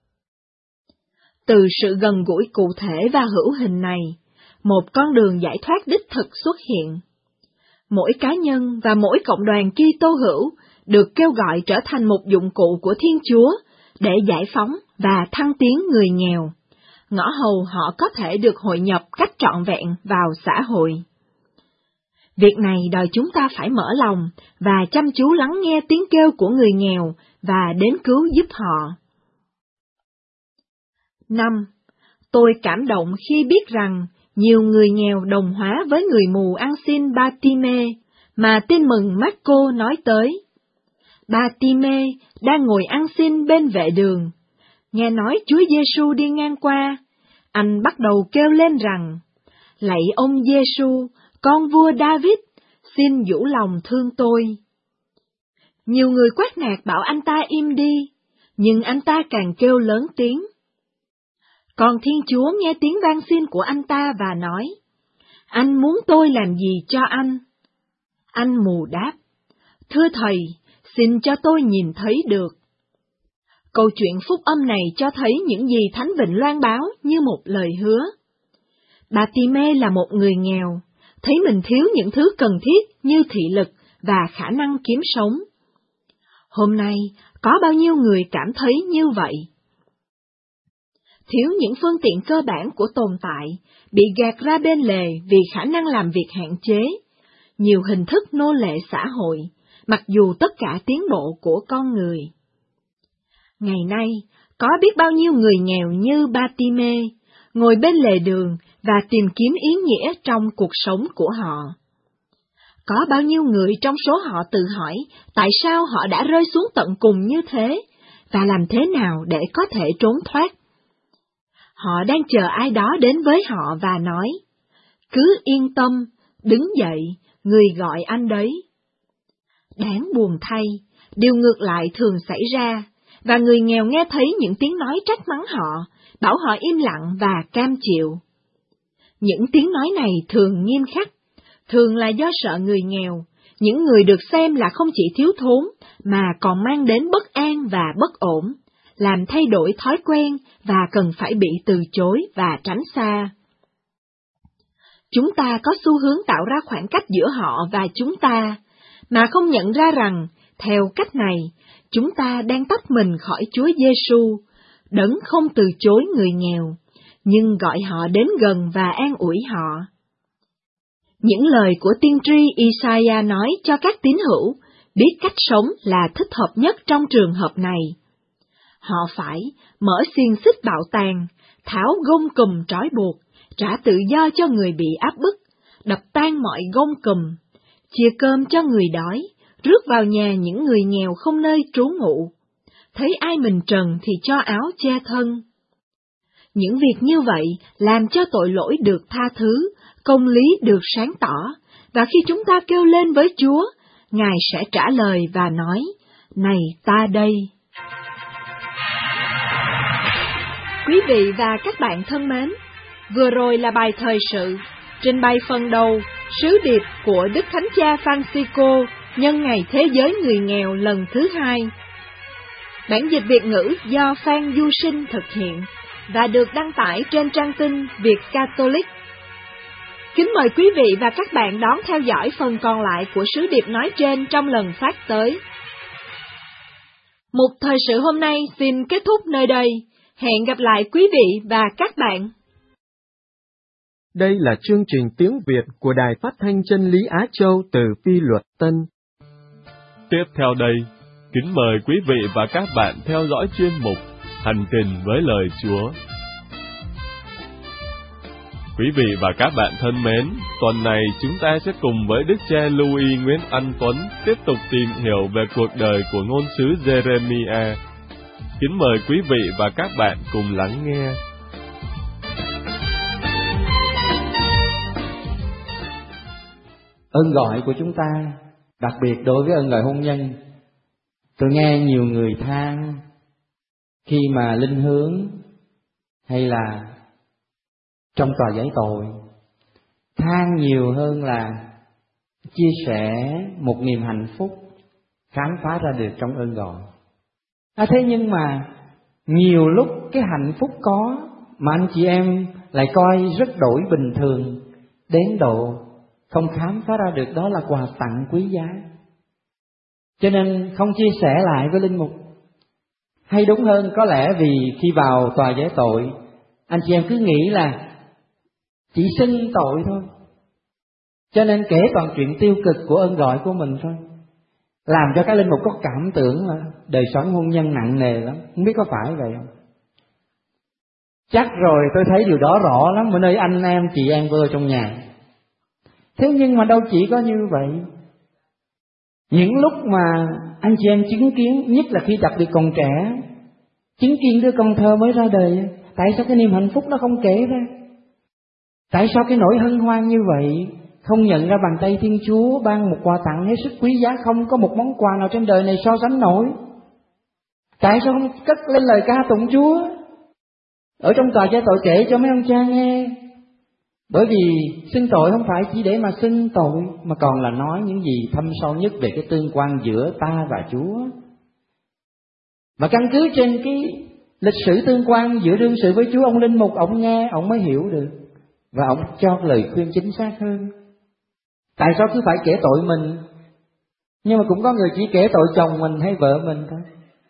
Từ sự gần gũi cụ thể và hữu hình này, một con đường giải thoát đích thực xuất hiện. Mỗi cá nhân và mỗi cộng đoàn Kitô hữu được kêu gọi trở thành một dụng cụ của Thiên Chúa để giải phóng và thăng tiến người nghèo, ngõ hầu họ có thể được hội nhập cách trọn vẹn vào xã hội. Việc này đòi chúng ta phải mở lòng và chăm chú lắng nghe tiếng kêu của người nghèo và đến cứu giúp họ. năm. Tôi cảm động khi biết rằng nhiều người nghèo đồng hóa với người mù ăn xin Ba-ti-mê mà Tin mừng Marco nói tới. Ba-ti-mê đang ngồi ăn xin bên vệ đường, nghe nói Chúa Giêsu đi ngang qua, anh bắt đầu kêu lên rằng: "Lạy ông Giêsu, con vua David, xin vũ lòng thương tôi." Nhiều người quát nạt bảo anh ta im đi, nhưng anh ta càng kêu lớn tiếng. Còn Thiên Chúa nghe tiếng van xin của anh ta và nói: "Anh muốn tôi làm gì cho anh?" Anh mù đáp: "Thưa Thầy, xin cho tôi nhìn thấy được." Câu chuyện phúc âm này cho thấy những gì Thánh Vịnh loan báo như một lời hứa. Ba-ti-mê là một người nghèo, thấy mình thiếu những thứ cần thiết như thị lực và khả năng kiếm sống. Hôm nay, có bao nhiêu người cảm thấy như vậy? Thiếu những phương tiện cơ bản của tồn tại, bị gạt ra bên lề vì khả năng làm việc hạn chế, nhiều hình thức nô lệ xã hội, mặc dù tất cả tiến bộ của con người. Ngày nay, có biết bao nhiêu người nghèo như Ba-ti-mê, ngồi bên lề đường và tìm kiếm ý nghĩa trong cuộc sống của họ. Có bao nhiêu người trong số họ tự hỏi tại sao họ đã rơi xuống tận cùng như thế, và làm thế nào để có thể trốn thoát. Họ đang chờ ai đó đến với họ và nói: "Cứ yên tâm, đứng dậy, người gọi anh đấy." Đáng buồn thay, điều ngược lại thường xảy ra, và người nghèo nghe thấy những tiếng nói trách mắng họ, bảo họ im lặng và cam chịu. Những tiếng nói này thường nghiêm khắc, thường là do sợ người nghèo, những người được xem là không chỉ thiếu thốn, mà còn mang đến bất an và bất ổn, làm thay đổi thói quen và cần phải bị từ chối và tránh xa. Chúng ta có xu hướng tạo ra khoảng cách giữa họ và chúng ta, mà không nhận ra rằng, theo cách này, chúng ta đang tách mình khỏi Chúa Giêsu, đấng không từ chối người nghèo, nhưng gọi họ đến gần và an ủi họ. Những lời của tiên tri Isaiah nói cho các tín hữu biết cách sống là thích hợp nhất trong trường hợp này. Họ phải mở xiềng xích bạo tàn, tháo gông cùm trói buộc, trả tự do cho người bị áp bức, đập tan mọi gông cùm, chia cơm cho người đói, rước vào nhà những người nghèo không nơi trú ngụ. Thấy ai mình trần thì cho áo che thân. Những việc như vậy làm cho tội lỗi được tha thứ, công lý được sáng tỏ, và khi chúng ta kêu lên với Chúa, Ngài sẽ trả lời và nói, này ta đây. Quý vị và các bạn thân mến, vừa rồi là bài thời sự, trình bày phần đầu, sứ điệp của Đức Thánh Cha Francisco nhân ngày Thế giới người nghèo lần thứ hai. Bản dịch Việt ngữ do Phan Du Sinh thực hiện và được đăng tải trên trang tin Việt Catholic. Kính mời quý vị và các bạn đón theo dõi phần còn lại của sứ điệp nói trên trong lần phát tới. Mục thời sự hôm nay xin kết thúc nơi đây. Hẹn gặp lại quý vị và các bạn. Đây là chương trình tiếng Việt của Đài Phát thanh Chân lý Á Châu từ Phi Luật Tân. Tiếp theo đây, kính mời quý vị và các bạn theo dõi chuyên mục Hành trình với lời Chúa. Quý vị và các bạn thân mến, tuần này chúng ta sẽ cùng với Đức cha Louis Nguyễn Anh Tuấn tiếp tục tìm hiểu về cuộc đời của ngôn sứ Jeremiah. Kính mời quý vị và các bạn cùng lắng nghe. Ơn gọi của chúng ta, đặc biệt đối với ơn gọi hôn nhân. Tôi nghe nhiều người than khi mà linh hướng hay là trong tòa giải tội, than nhiều hơn là chia sẻ một niềm hạnh phúc khám phá ra được trong ơn gọi. À, thế nhưng mà nhiều lúc cái hạnh phúc có mà anh chị em lại coi rất đổi bình thường, đến độ không khám phá ra được đó là quà tặng quý giá, cho nên không chia sẻ lại với linh mục. Hay đúng hơn, có lẽ vì khi vào tòa giải tội, anh chị em cứ nghĩ là chỉ xưng tội thôi, cho nên kể toàn chuyện tiêu cực của ơn gọi của mình thôi, làm cho các linh mục có cảm tưởng là đời sống hôn nhân nặng nề lắm. Không biết có phải vậy không? Chắc rồi, tôi thấy điều đó rõ lắm ở nơi anh em chị em vừa trong nhà. Thế nhưng mà đâu chỉ có như vậy. Những lúc mà anh chị em chứng kiến, nhất là khi đặc biệt còn trẻ, chứng kiến đứa con thơ mới ra đời, tại sao cái niềm hạnh phúc nó không kể ra? Tại sao cái nỗi hân hoan như vậy không nhận ra bàn tay Thiên Chúa ban một quà tặng hết sức quý giá, không có một món quà nào trên đời này so sánh nổi? Tại sao không cất lên lời ca tụng Chúa ở trong tòa giải tội kể cho mấy ông cha nghe? Bởi vì xưng tội không phải chỉ để mà xưng tội, mà còn là nói những gì thâm sâu nhất về cái tương quan giữa ta và Chúa. Và căn cứ trên cái lịch sử tương quan giữa đương sự với Chúa, ông linh mục ông nghe, ông mới hiểu được, và ông cho lời khuyên chính xác hơn. Tại sao cứ phải kể tội mình, nhưng mà cũng có người chỉ kể tội chồng mình hay vợ mình thôi.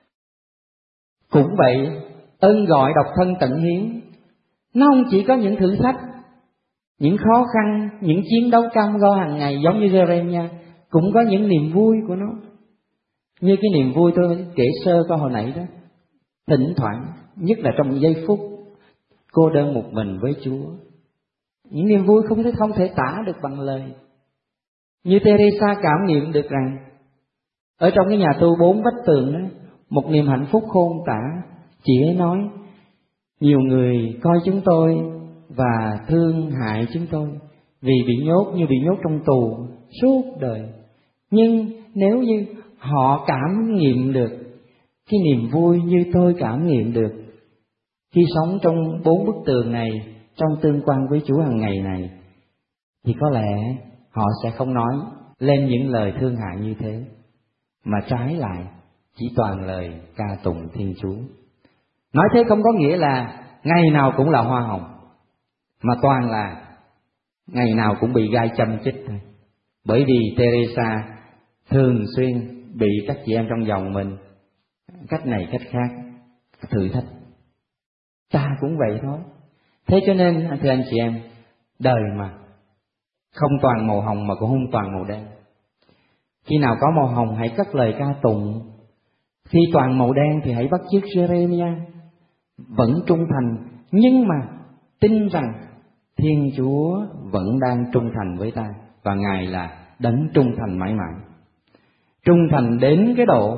Cũng vậy, ơn gọi độc thân tận hiến, nó không chỉ có những thử thách, những khó khăn, những chiến đấu cam go hàng ngày giống như Jeremiah, cũng có những niềm vui của nó. Như cái niềm vui tôi kể sơ qua hồi nãy đó, thỉnh thoảng, nhất là trong giây phút cô đơn một mình với Chúa, những niềm vui không thể không thể tả được bằng lời. Như Teresa cảm nghiệm được rằng ở trong cái nhà tu bốn vách tường đó, một niềm hạnh phúc khôn tả. Chị ấy nói, nhiều người coi chúng tôi và thương hại chúng tôi vì bị nhốt như bị nhốt trong tù suốt đời. Nhưng nếu như họ cảm nghiệm được cái niềm vui như tôi cảm nghiệm được khi sống trong bốn bức tường này, trong tương quan với Chúa hàng ngày này, thì có lẽ họ sẽ không nói lên những lời thương hại như thế, mà trái lại chỉ toàn lời ca tụng Thiên Chúa. Nói thế không có nghĩa là ngày nào cũng là hoa hồng, mà toàn là ngày nào cũng bị gai châm chích thôi. Bởi vì Teresa thường xuyên bị các chị em trong dòng mình cách này cách khác thử thách. Ta cũng vậy thôi. Thế cho nên thưa anh chị em, đời mà không toàn màu hồng mà cũng không toàn màu đen. Khi nào có màu hồng hãy cất lời ca tụng, khi toàn màu đen thì hãy bắt chước Jeremiah, vẫn trung thành, nhưng mà tin rằng Thiên Chúa vẫn đang trung thành với ta, và Ngài là đấng trung thành mãi mãi. Trung thành đến cái độ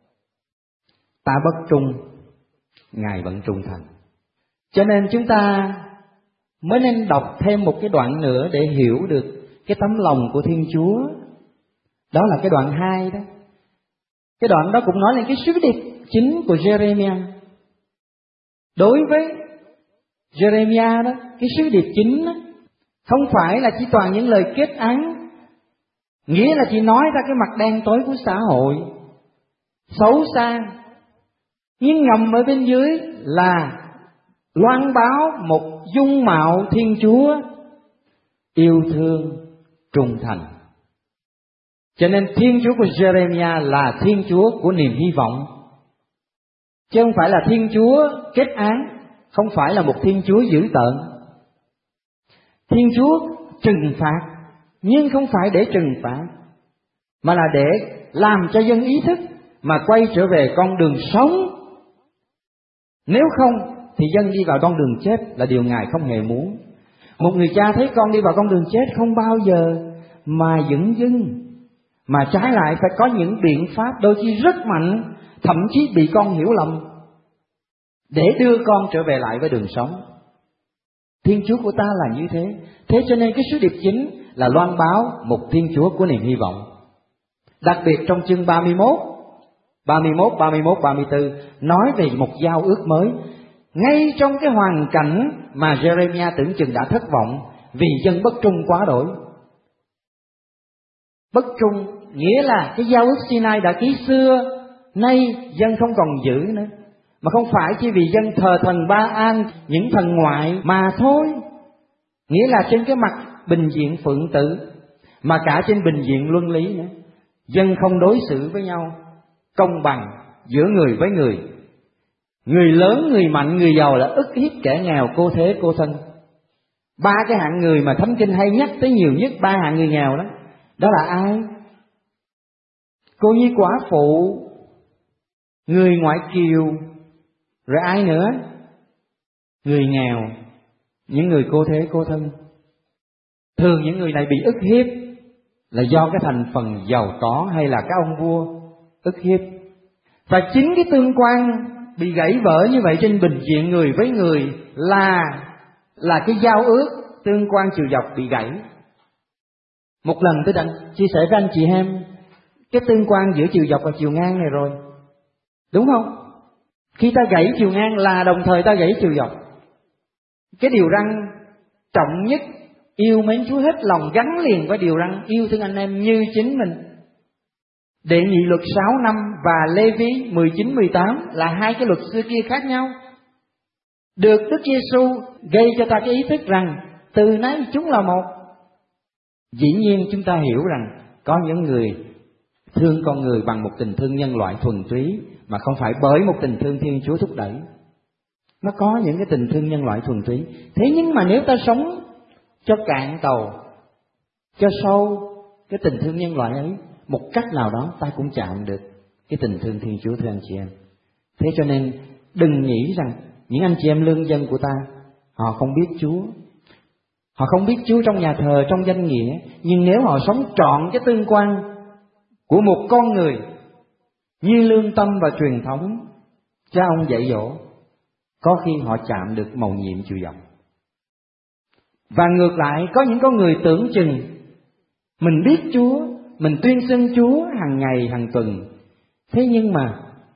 ta bất trung, Ngài vẫn trung thành. Cho nên chúng ta mới nên đọc thêm một cái đoạn nữa để hiểu được cái tấm lòng của Thiên Chúa. Đó là cái đoạn hai đó. Cái đoạn đó cũng nói lên cái sứ điệp chính của Jeremiah. Đối với Jeremiah đó, cái sứ điệp chính đó, không phải là chỉ toàn những lời kết án, nghĩa là chỉ nói ra cái mặt đen tối của xã hội, xấu xa, nhưng ngầm ở bên dưới là loan báo một dung mạo Thiên Chúa yêu thương, trung thành. Cho nên Thiên Chúa của Jeremiah là Thiên Chúa của niềm hy vọng, chứ không phải là Thiên Chúa kết án, không phải là một Thiên Chúa dữ tợn. Thiên Chúa trừng phạt, nhưng không phải để trừng phạt, mà là để làm cho dân ý thức mà quay trở về con đường sống. Nếu không thì dân đi vào con đường chết là điều Ngài không hề muốn. Một người cha thấy con đi vào con đường chết không bao giờ mà dửng dưng, mà trái lại phải có những biện pháp đôi khi rất mạnh, thậm chí bị con hiểu lầm, để đưa con trở về lại với đường sống. Thiên Chúa của ta là như thế. Thế cho nên cái sứ điệp chính là loan báo một Thiên Chúa của niềm hy vọng. Đặc biệt trong chương ba mươi mốt, ba mươi mốt, ba mươi mốt, ba mươi tư nói về một giao ước mới. Ngay trong cái hoàn cảnh mà Jeremiah tưởng chừng đã thất vọng vì dân bất trung quá đổi. Bất trung nghĩa là cái giao ước Sinai đã ký xưa, nay dân không còn giữ nữa. Mà không phải chỉ vì dân thờ thần Ba An, những thần ngoại mà thôi. Nghĩa là trên cái mặt bình diện phượng tử, mà cả trên bình diện luân lý nữa. Dân không đối xử với nhau công bằng giữa người với người. Người lớn, người mạnh, người giàu là ức hiếp kẻ nghèo, cô thế, cô thân. Ba cái hạng người mà Thánh Kinh hay nhắc tới nhiều nhất, ba hạng người nghèo đó. Đó là ai? Cô nhi quả phụ, người ngoại kiều, rồi ai nữa? Người nghèo, những người cô thế, cô thân. Thường những người này bị ức hiếp là do cái thành phần giàu có hay là các ông vua ức hiếp. Và chính cái tương quan bị gãy vỡ như vậy trên bình diện người với người là là cái giao ước tương quan chiều dọc bị gãy. Một lần tôi đã chia sẻ với anh chị em cái tương quan giữa chiều dọc và chiều ngang này rồi, đúng không? Khi ta gãy chiều ngang là đồng thời ta gãy chiều dọc. Cái điều răn trọng nhất, yêu mến Chúa hết lòng, gắn liền với điều răn yêu thương anh em như chính mình. Đệ nhị luật sáu năm và Lê Ví mười chín mười tám là hai cái luật xưa kia khác nhau. Được Đức Giêsu gây cho ta cái ý thức rằng từ nay chúng là một. Dĩ nhiên chúng ta hiểu rằng có những người thương con người bằng một tình thương nhân loại thuần túy, mà không phải bởi một tình thương Thiên Chúa thúc đẩy. Nó có những cái tình thương nhân loại thuần túy. Thế nhưng mà nếu ta sống cho cạn tàu, cho sâu cái tình thương nhân loại ấy, một cách nào đó ta cũng chạm được cái tình thương Thiên Chúa, thưa anh chị em. Thế cho nên đừng nghĩ rằng những anh chị em lương dân của ta, họ không biết Chúa, họ không biết Chúa trong nhà thờ, trong danh nghĩa. Nhưng nếu họ sống trọn cái tương quan của một con người như lương tâm và truyền thống cha ông dạy dỗ, có khi họ chạm được mầu nhiệm chiều dọc. Và ngược lại, có những con người tưởng chừng mình biết Chúa, mình tuyên xưng Chúa hàng ngày hàng tuần, thế nhưng mà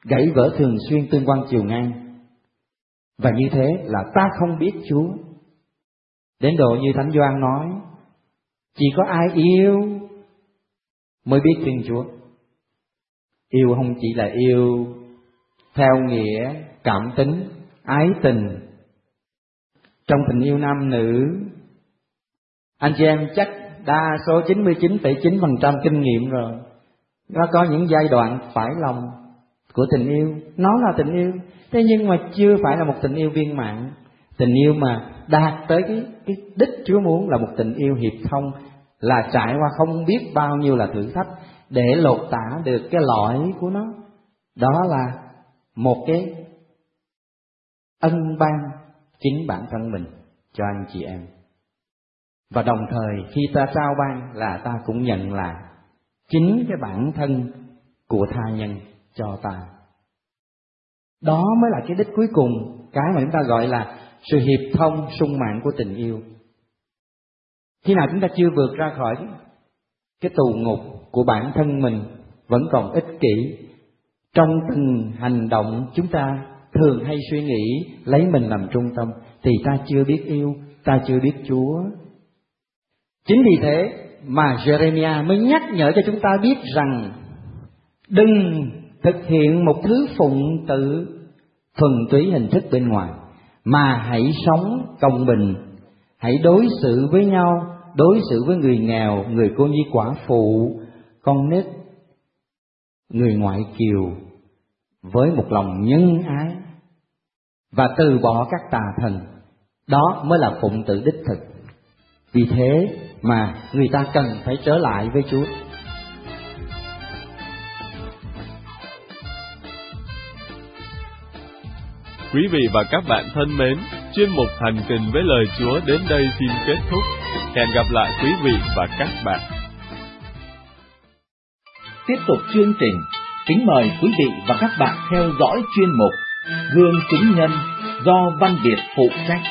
gãy vỡ thường xuyên tương quan chiều ngang. Và như thế là ta không biết Chúa. Đến độ như Thánh Gioan nói, chỉ có ai yêu mới biết Thiên Chúa. Yêu không chỉ là yêu theo nghĩa cảm tính, ái tình. Trong tình yêu nam nữ, anh chị em chắc đa số chín mươi chín phẩy chín phần trăm kinh nghiệm rồi. Nó có những giai đoạn phải lòng của tình yêu, nó là tình yêu, thế nhưng mà chưa phải là một tình yêu viên mãn. Tình yêu mà đạt tới cái, cái đích Chúa muốn là một tình yêu hiệp thông, là trải qua không biết bao nhiêu là thử thách để lột tả được cái lõi của nó. Đó là một cái ân ban chính bản thân mình cho anh chị em. Và đồng thời khi ta trao ban là ta cũng nhận là chính cái bản thân của tha nhân cho ta. Đó mới là cái đích cuối cùng, cái mà chúng ta gọi là sự hiệp thông sung mãn của tình yêu. Khi nào chúng ta chưa vượt ra khỏi cái tù ngục của bản thân mình, vẫn còn ích kỷ, trong từng hành động chúng ta thường hay suy nghĩ lấy mình làm trung tâm, thì ta chưa biết yêu, ta chưa biết Chúa. Chính vì thế mà Jeremiah mới nhắc nhở cho chúng ta biết rằng đừng thực hiện một thứ phụng tự thuần túy hình thức bên ngoài, mà hãy sống công bình, hãy đối xử với nhau, đối xử với người nghèo, người cô nhi quả phụ, con nít, người ngoại kiều với một lòng nhân ái, và từ bỏ các tà thần. Đó mới là phụng tự đích thực. Vì thế mà người ta cần phải trở lại với Chúa. Quý vị và các bạn thân mến, chuyên mục Hành trình với lời Chúa đến đây xin kết thúc. Hẹn gặp lại quý vị và các bạn. Tiếp tục chương trình, kính mời quý vị và các bạn theo dõi chuyên mục Gương Chứng Nhân do Văn Việt phụ trách.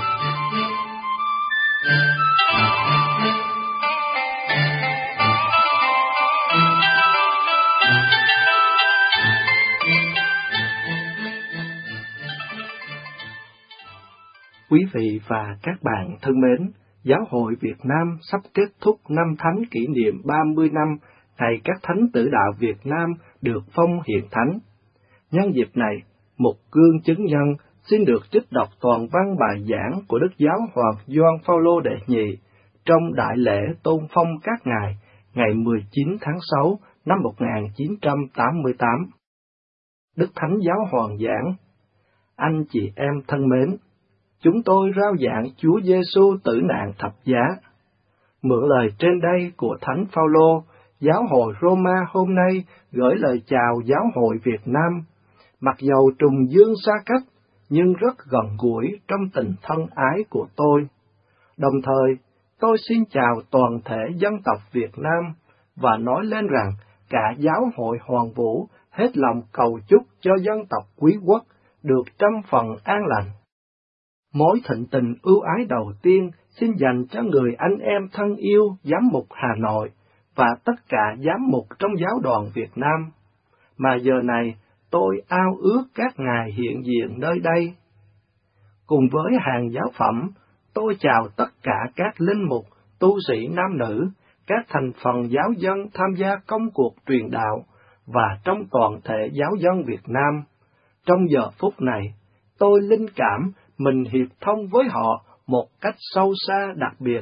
Quý vị và các bạn thân mến, Giáo hội Việt Nam sắp kết thúc năm thánh kỷ niệm ba mươi năm ngày các thánh tử đạo Việt Nam được phong hiền thánh. Nhân dịp này, một gương chứng nhân xin được trích đọc toàn văn bài giảng của Đức Giáo hoàng Gioan Phaolô đệ nhị trong đại lễ tôn phong các ngài ngày mười chín tháng sáu năm một nghìn chín trăm tám mươi tám. Đức Thánh Giáo hoàng giảng: Anh chị em thân mến, chúng tôi rao giảng Chúa Giêsu tử nạn thập giá. Mượn lời trên đây của Thánh Phaolô, Giáo hội Roma hôm nay gửi lời chào Giáo hội Việt Nam, mặc dầu trùng dương xa cách, nhưng rất gần gũi trong tình thân ái của tôi. Đồng thời, tôi xin chào toàn thể dân tộc Việt Nam và nói lên rằng cả Giáo hội Hoàn Vũ hết lòng cầu chúc cho dân tộc quý quốc được trăm phần an lành. Mối thịnh tình ưu ái đầu tiên xin dành cho người anh em thân yêu Giám mục Hà Nội và tất cả giám mục trong giáo đoàn Việt Nam, mà giờ này tôi ao ước các ngài hiện diện nơi đây. Cùng với hàng giáo phẩm, tôi chào tất cả các linh mục, tu sĩ nam nữ, các thành phần giáo dân tham gia công cuộc truyền đạo và trong toàn thể giáo dân Việt Nam. Trong giờ phút này, tôi linh cảm mình hiệp thông với họ một cách sâu xa đặc biệt.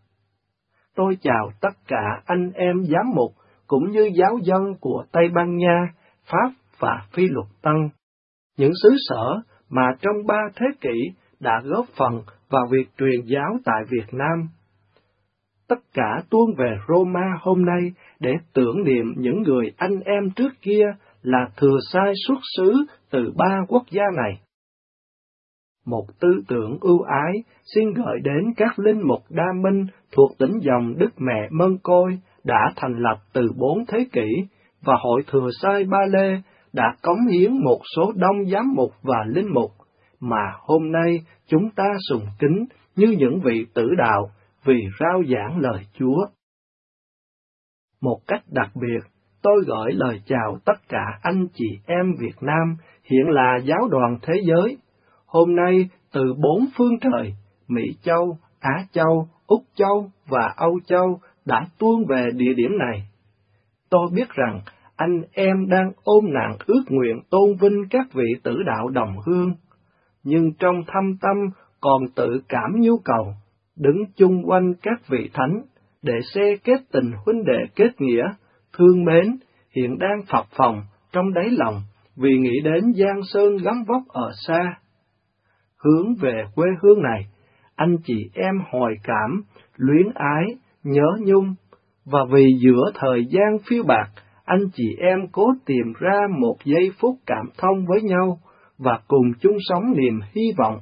Tôi chào tất cả anh em giám mục cũng như giáo dân của Tây Ban Nha, Pháp và Phi Luật Tân, những xứ sở mà trong ba thế kỷ đã góp phần vào việc truyền giáo tại Việt Nam. Tất cả tuôn về Roma hôm nay để tưởng niệm những người anh em trước kia là thừa sai xuất xứ từ ba quốc gia này. Một tư tưởng ưu ái xin gửi đến các linh mục Đa Minh thuộc tỉnh dòng Đức Mẹ Mân Côi đã thành lập từ bốn thế kỷ, và hội Thừa Sai Ba Lê đã cống hiến một số đông giám mục và linh mục, mà hôm nay chúng ta sùng kính như những vị tử đạo vì rao giảng lời Chúa. Một cách đặc biệt, tôi gửi lời chào tất cả anh chị em Việt Nam, hiện là giáo đoàn thế giới. Hôm nay, từ bốn phương trời, Mỹ Châu, Á Châu, Úc Châu và Âu Châu đã tuôn về địa điểm này. Tôi biết rằng anh em đang ôm nạn ước nguyện tôn vinh các vị tử đạo đồng hương, nhưng trong thâm tâm còn tự cảm nhu cầu, đứng chung quanh các vị thánh, để xe kết tình huynh đệ kết nghĩa, thương mến, hiện đang phập phồng trong đáy lòng vì nghĩ đến Giang Sơn gấm vóc ở xa. Hướng về quê hương này, anh chị em hồi cảm, luyến ái, nhớ nhung, và vì giữa thời gian phiêu bạc, anh chị em cố tìm ra một giây phút cảm thông với nhau và cùng chung sống niềm hy vọng.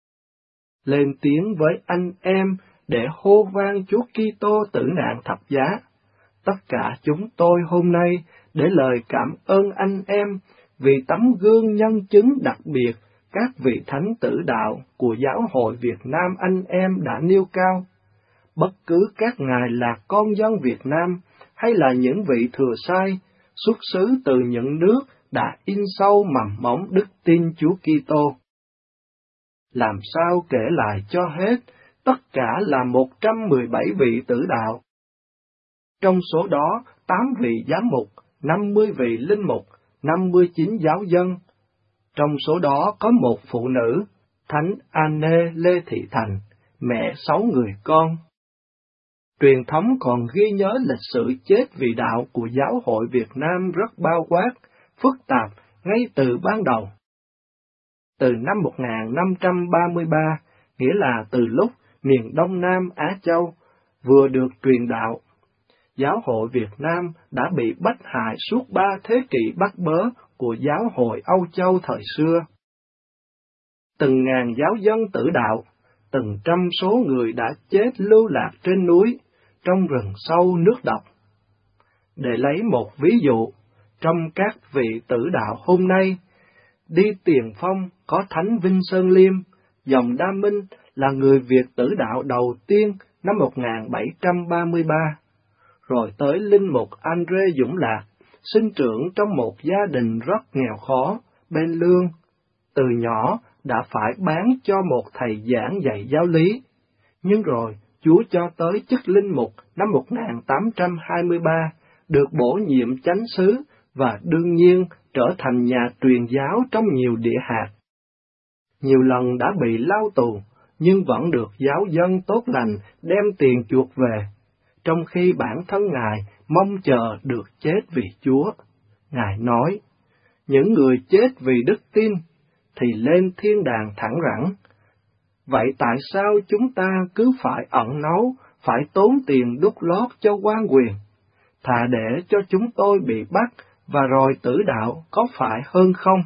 Lên tiếng với anh em để hô vang Chúa Kitô tử nạn thập giá. Tất cả chúng tôi hôm nay để lời cảm ơn anh em vì tấm gương nhân chứng đặc biệt các vị thánh tử đạo của Giáo hội Việt Nam anh em đã nêu cao. Bất cứ các ngài là con dân Việt Nam hay là những vị thừa sai, xuất xứ từ những nước đã in sâu mầm móng đức tin Chúa Kitô. Làm sao kể lại cho hết, tất cả là một trăm mười bảy vị tử đạo. Trong số đó, tám vị giám mục, năm mươi vị linh mục, năm mươi chín giáo dân. Trong số đó có một phụ nữ, Thánh Anne Lê Thị Thành, mẹ sáu người con. Truyền thống còn ghi nhớ lịch sử chết vì đạo của Giáo hội Việt Nam rất bao quát, phức tạp ngay từ ban đầu. Từ năm một nghìn năm trăm ba mươi ba, nghĩa là từ lúc miền Đông Nam Á Châu vừa được truyền đạo, Giáo hội Việt Nam đã bị bách hại suốt ba thế kỷ bắt bớ của Giáo hội Âu Châu thời xưa. Từng ngàn giáo dân tử đạo, từng trăm số người đã chết lưu lạc trên núi, trong rừng sâu nước độc. Để lấy một ví dụ, trong các vị tử đạo hôm nay, đi tiền phong có Thánh Vinh Sơn Liêm, dòng Đa Minh là người Việt tử đạo đầu tiên năm một nghìn bảy trăm ba mươi ba, rồi tới linh mục Andre Dũng Lạc, sinh trưởng trong một gia đình rất nghèo khó, bên lương, từ nhỏ đã phải bán cho một thầy giảng dạy giáo lý, nhưng rồi Chúa cho tới chức linh mục năm một nghìn tám trăm hai mươi ba, được bổ nhiệm chánh xứ và đương nhiên trở thành nhà truyền giáo trong nhiều địa hạt. Nhiều lần đã bị lao tù, nhưng vẫn được giáo dân tốt lành đem tiền chuộc về, trong khi bản thân Ngài mong chờ được chết vì Chúa. Ngài nói, những người chết vì đức tin thì lên thiên đàng thẳng rẳng. Vậy tại sao chúng ta cứ phải ẩn náu, phải tốn tiền đút lót cho quan quyền? Thà để cho chúng tôi bị bắt và rồi tử đạo có phải hơn không?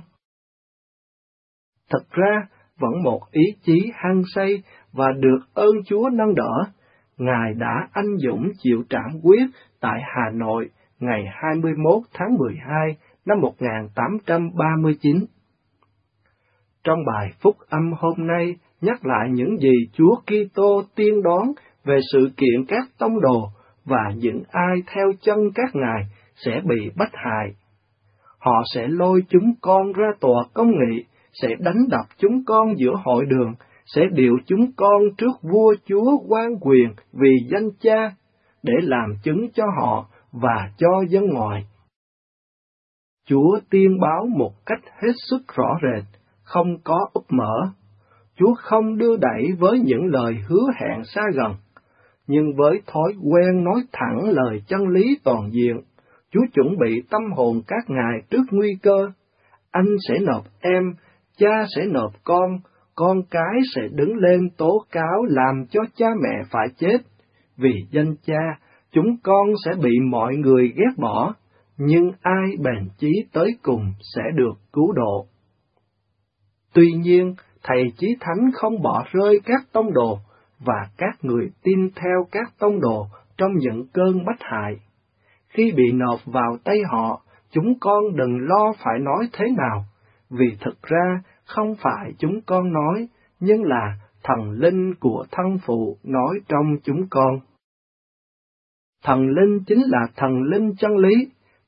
Thật ra, vẫn một ý chí hăng say và được ơn Chúa nâng đỡ, Ngài đã anh dũng chịu trảm quyết tại Hà Nội ngày hai mươi mốt tháng mười hai năm một nghìn tám trăm ba mươi chín. Trong bài phúc âm hôm nay nhắc lại những gì Chúa Kitô tiên đoán về sự kiện các tông đồ và những ai theo chân các ngài sẽ bị bách hại. Họ sẽ lôi chúng con ra tòa công nghị, sẽ đánh đập chúng con giữa hội đường, sẽ điều chúng con trước vua chúa quan quyền vì danh Cha, để làm chứng cho họ và cho dân ngoài. Chúa tiên báo một cách hết sức rõ rệt, không có úp mở. Chúa không đưa đẩy với những lời hứa hẹn xa gần, nhưng với thói quen nói thẳng lời chân lý toàn diện, Chúa chuẩn bị tâm hồn các ngài trước nguy cơ. Anh sẽ nộp em, cha sẽ nộp con, con cái sẽ đứng lên tố cáo làm cho cha mẹ phải chết. Vì danh Cha, chúng con sẽ bị mọi người ghét bỏ, nhưng ai bền chí tới cùng sẽ được cứu độ. Tuy nhiên, Thầy Chí Thánh không bỏ rơi các tông đồ và các người tin theo các tông đồ trong những cơn bách hại. Khi bị nộp vào tay họ, chúng con đừng lo phải nói thế nào, vì thực ra không phải chúng con nói, nhưng là thần linh của thân phụ nói trong chúng con. Thần linh chính là thần linh chân lý,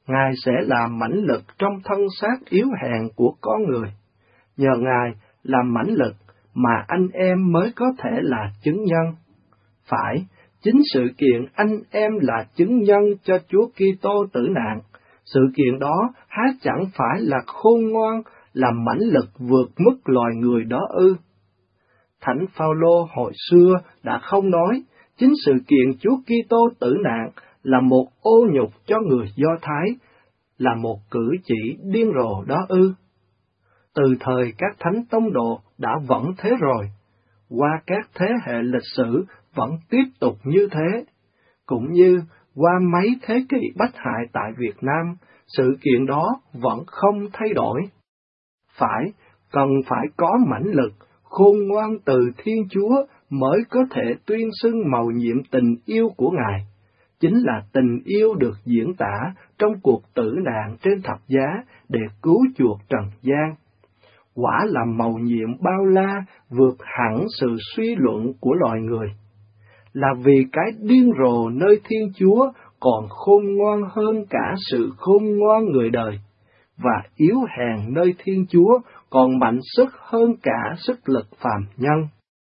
Ngài sẽ làm mãnh lực trong thân xác yếu hèn của con người. Nhờ Ngài làm mãnh lực mà anh em mới có thể là chứng nhân. Phải, chính sự kiện anh em là chứng nhân cho Chúa Kitô tử nạn, sự kiện đó há chẳng phải là khôn ngoan, làm mãnh lực vượt mức loài người đó ư? Thánh Phaolô hồi xưa đã không nói, chính sự kiện Chúa Kitô tử nạn là một ô nhục cho người Do Thái, là một cử chỉ điên rồ đó ư? Từ thời các thánh tông đồ đã vẫn thế rồi, qua các thế hệ lịch sử vẫn tiếp tục như thế, cũng như qua mấy thế kỷ bách hại tại Việt Nam, sự kiện đó vẫn không thay đổi. Phải, cần phải có mãnh lực, khôn ngoan từ Thiên Chúa mới có thể tuyên xưng mầu nhiệm tình yêu của Ngài. Chính là tình yêu được diễn tả trong cuộc tử nạn trên thập giá để cứu chuộc trần gian. Quả là mầu nhiệm bao la vượt hẳn sự suy luận của loài người. Là vì cái điên rồ nơi Thiên Chúa còn khôn ngoan hơn cả sự khôn ngoan người đời, và yếu hèn nơi Thiên Chúa còn mạnh sức hơn cả sức lực phàm nhân.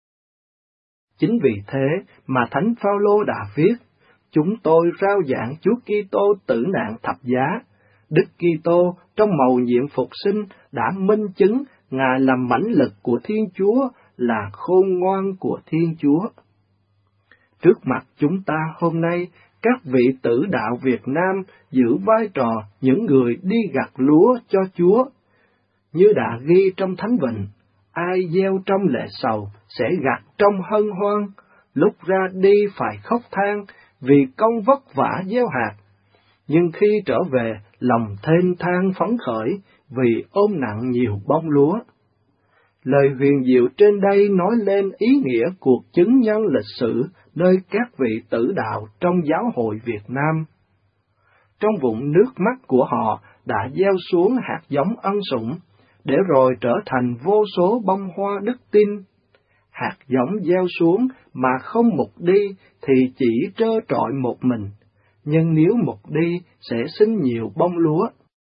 Chính vì thế mà Thánh Phaolô đã viết, chúng tôi rao giảng Chúa Kitô tử nạn thập giá. Đức Kitô trong mầu nhiệm phục sinh đã minh chứng Ngài làm mãnh lực của Thiên Chúa, là khôn ngoan của Thiên Chúa. Trước mặt chúng ta hôm nay, các vị tử đạo Việt Nam giữ vai trò những người đi gặt lúa cho Chúa. Như đã ghi trong Thánh Vịnh, ai gieo trong lệ sầu sẽ gặt trong hân hoan, lúc ra đi phải khóc than vì công vất vả gieo hạt. Nhưng khi trở về, lòng thênh thang phấn khởi vì ôm nặng nhiều bông lúa. Lời huyền diệu trên đây nói lên ý nghĩa cuộc chứng nhân lịch sử nơi các vị tử đạo trong giáo hội Việt Nam. Trong vũng nước mắt của họ đã gieo xuống hạt giống ân sủng, để rồi trở thành vô số bông hoa đức tin. Hạt giống gieo xuống mà không mục đi thì chỉ trơ trọi một mình, nhưng nếu mục đi sẽ sinh nhiều bông lúa.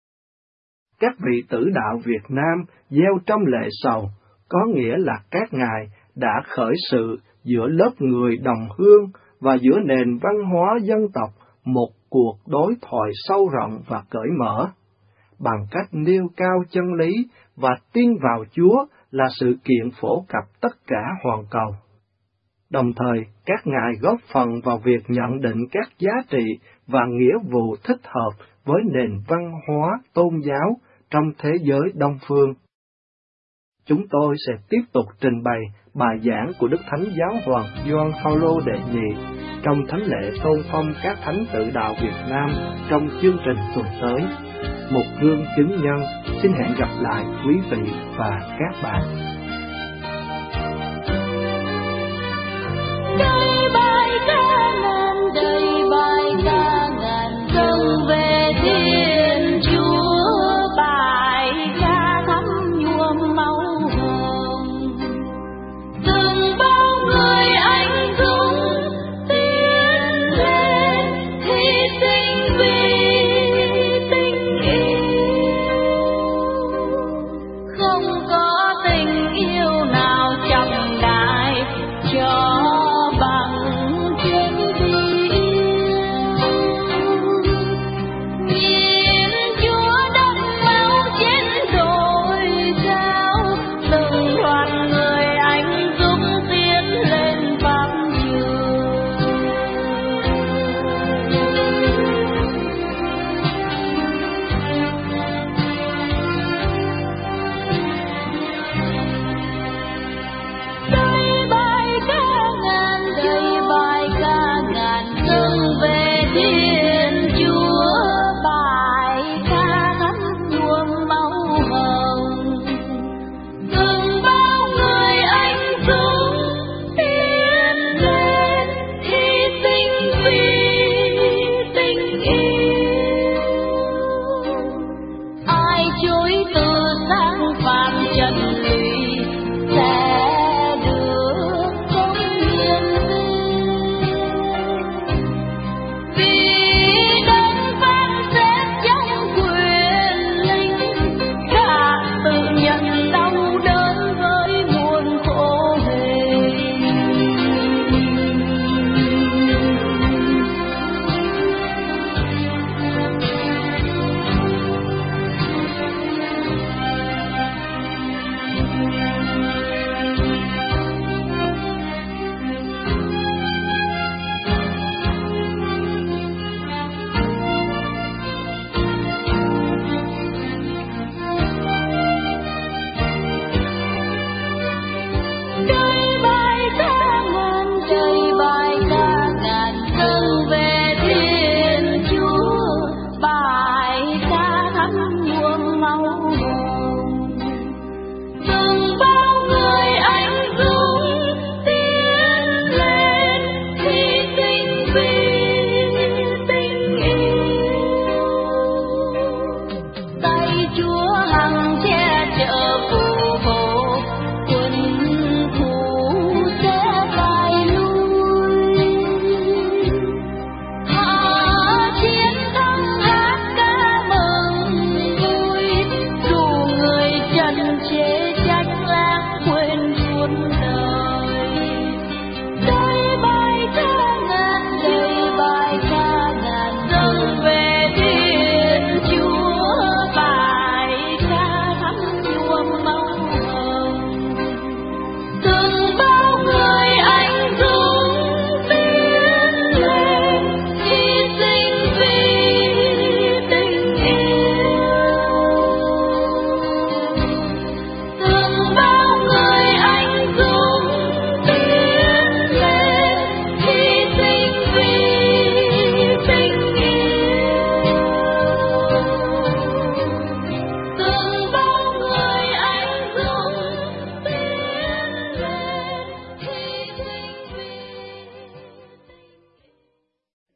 Các vị tử đạo Việt Nam gieo trong lệ sầu, có nghĩa là các ngài đã khởi sự giữa lớp người đồng hương và giữa nền văn hóa dân tộc một cuộc đối thoại sâu rộng và cởi mở, bằng cách nêu cao chân lý và tin vào Chúa là sự kiện phổ cập tất cả hoàn cầu. Đồng thời, các ngài góp phần vào việc nhận định các giá trị và nghĩa vụ thích hợp với nền văn hóa tôn giáo trong thế giới Đông phương. Chúng tôi sẽ tiếp tục trình bày bài giảng của Đức Thánh Giáo hoàng Gioan Phaolô đệ nhị trong thánh lễ tôn phong các thánh tự đạo Việt Nam trong chương trình tuần tới. Một gương chứng nhân, xin hẹn gặp lại quý vị và các bạn. Đây bài ca ngàn, đây bài ca ngàn dâng về Thiên Chúa, bài ca thắm nhuộm máu hồng. Từng bao người anh dũng tiến lên hy sinh vì tình yêu, không có tình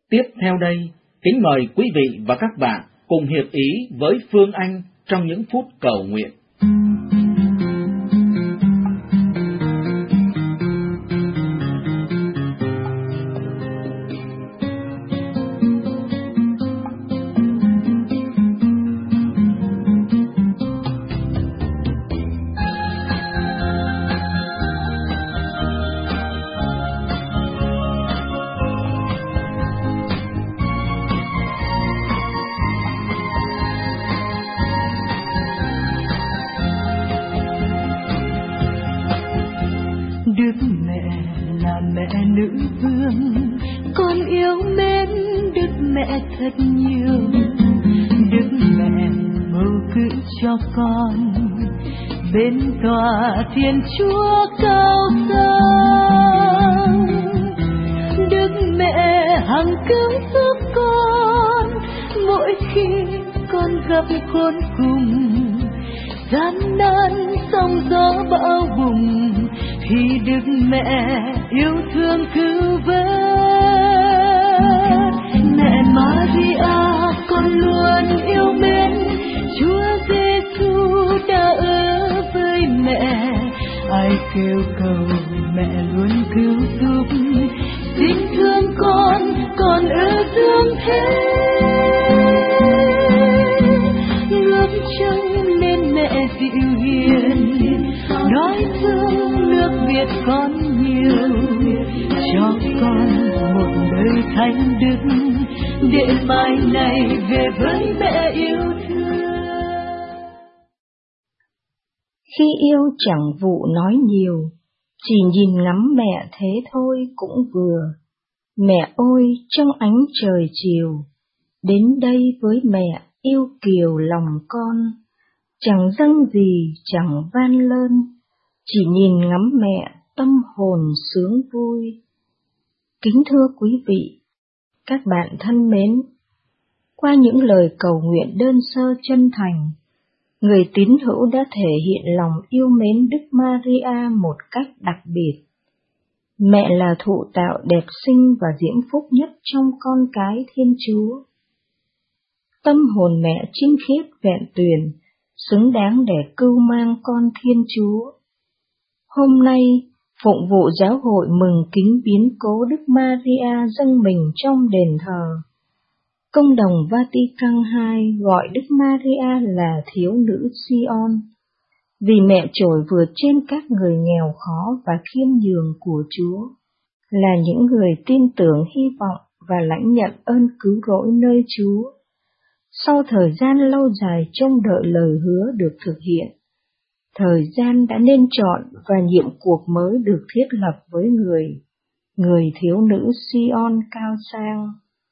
Tiếp theo đây, kính mời quý vị và các bạn cùng hiệp ý với Phương Anh trong những phút cầu nguyện. Thiên Chúa cao sang, Đức Mẹ hằng cứu giúp con mỗi khi con gặp khốn cùng, gian nan sóng gió bão bùng thì Đức Mẹ yêu thương cứu vớt. Mẹ Maria con luôn yêu mến, Chúa Giêsu đã ở với mẹ. Ai kêu cầu mẹ luôn cứu giúp, xin thương con, con ở dương thế. Ngước trông lên mẹ dịu hiền, nói thương nước Việt con nhiều, cho con một đời thánh đức, để mai này về với mẹ yêu thương. Khi yêu chẳng vụ nói nhiều, chỉ nhìn ngắm mẹ thế thôi cũng vừa. Mẹ ơi trong ánh trời chiều, đến đây với mẹ yêu kiều lòng con. Chẳng dâng gì chẳng van lơn, chỉ nhìn ngắm mẹ tâm hồn sướng vui. Kính thưa quý vị, các bạn thân mến, qua những lời cầu nguyện đơn sơ chân thành, người tín hữu đã thể hiện lòng yêu mến Đức Maria một cách đặc biệt. Mẹ là thụ tạo đẹp xinh và diễm phúc nhất trong con cái Thiên Chúa. Tâm hồn mẹ trinh khiết vẹn tuyền, xứng đáng để cưu mang con Thiên Chúa. Hôm nay, phụng vụ giáo hội mừng kính biến cố Đức Maria dâng mình trong đền thờ. Công đồng Vatican hai gọi Đức Maria là thiếu nữ Sion, vì mẹ trội vượt trên các người nghèo khó và khiêm nhường của Chúa, là những người tin tưởng hy vọng và lãnh nhận ơn cứu rỗi nơi Chúa. Sau thời gian lâu dài trông đợi lời hứa được thực hiện, thời gian đã nên chọn và nhiệm cuộc mới được thiết lập với người, người thiếu nữ Sion cao sang.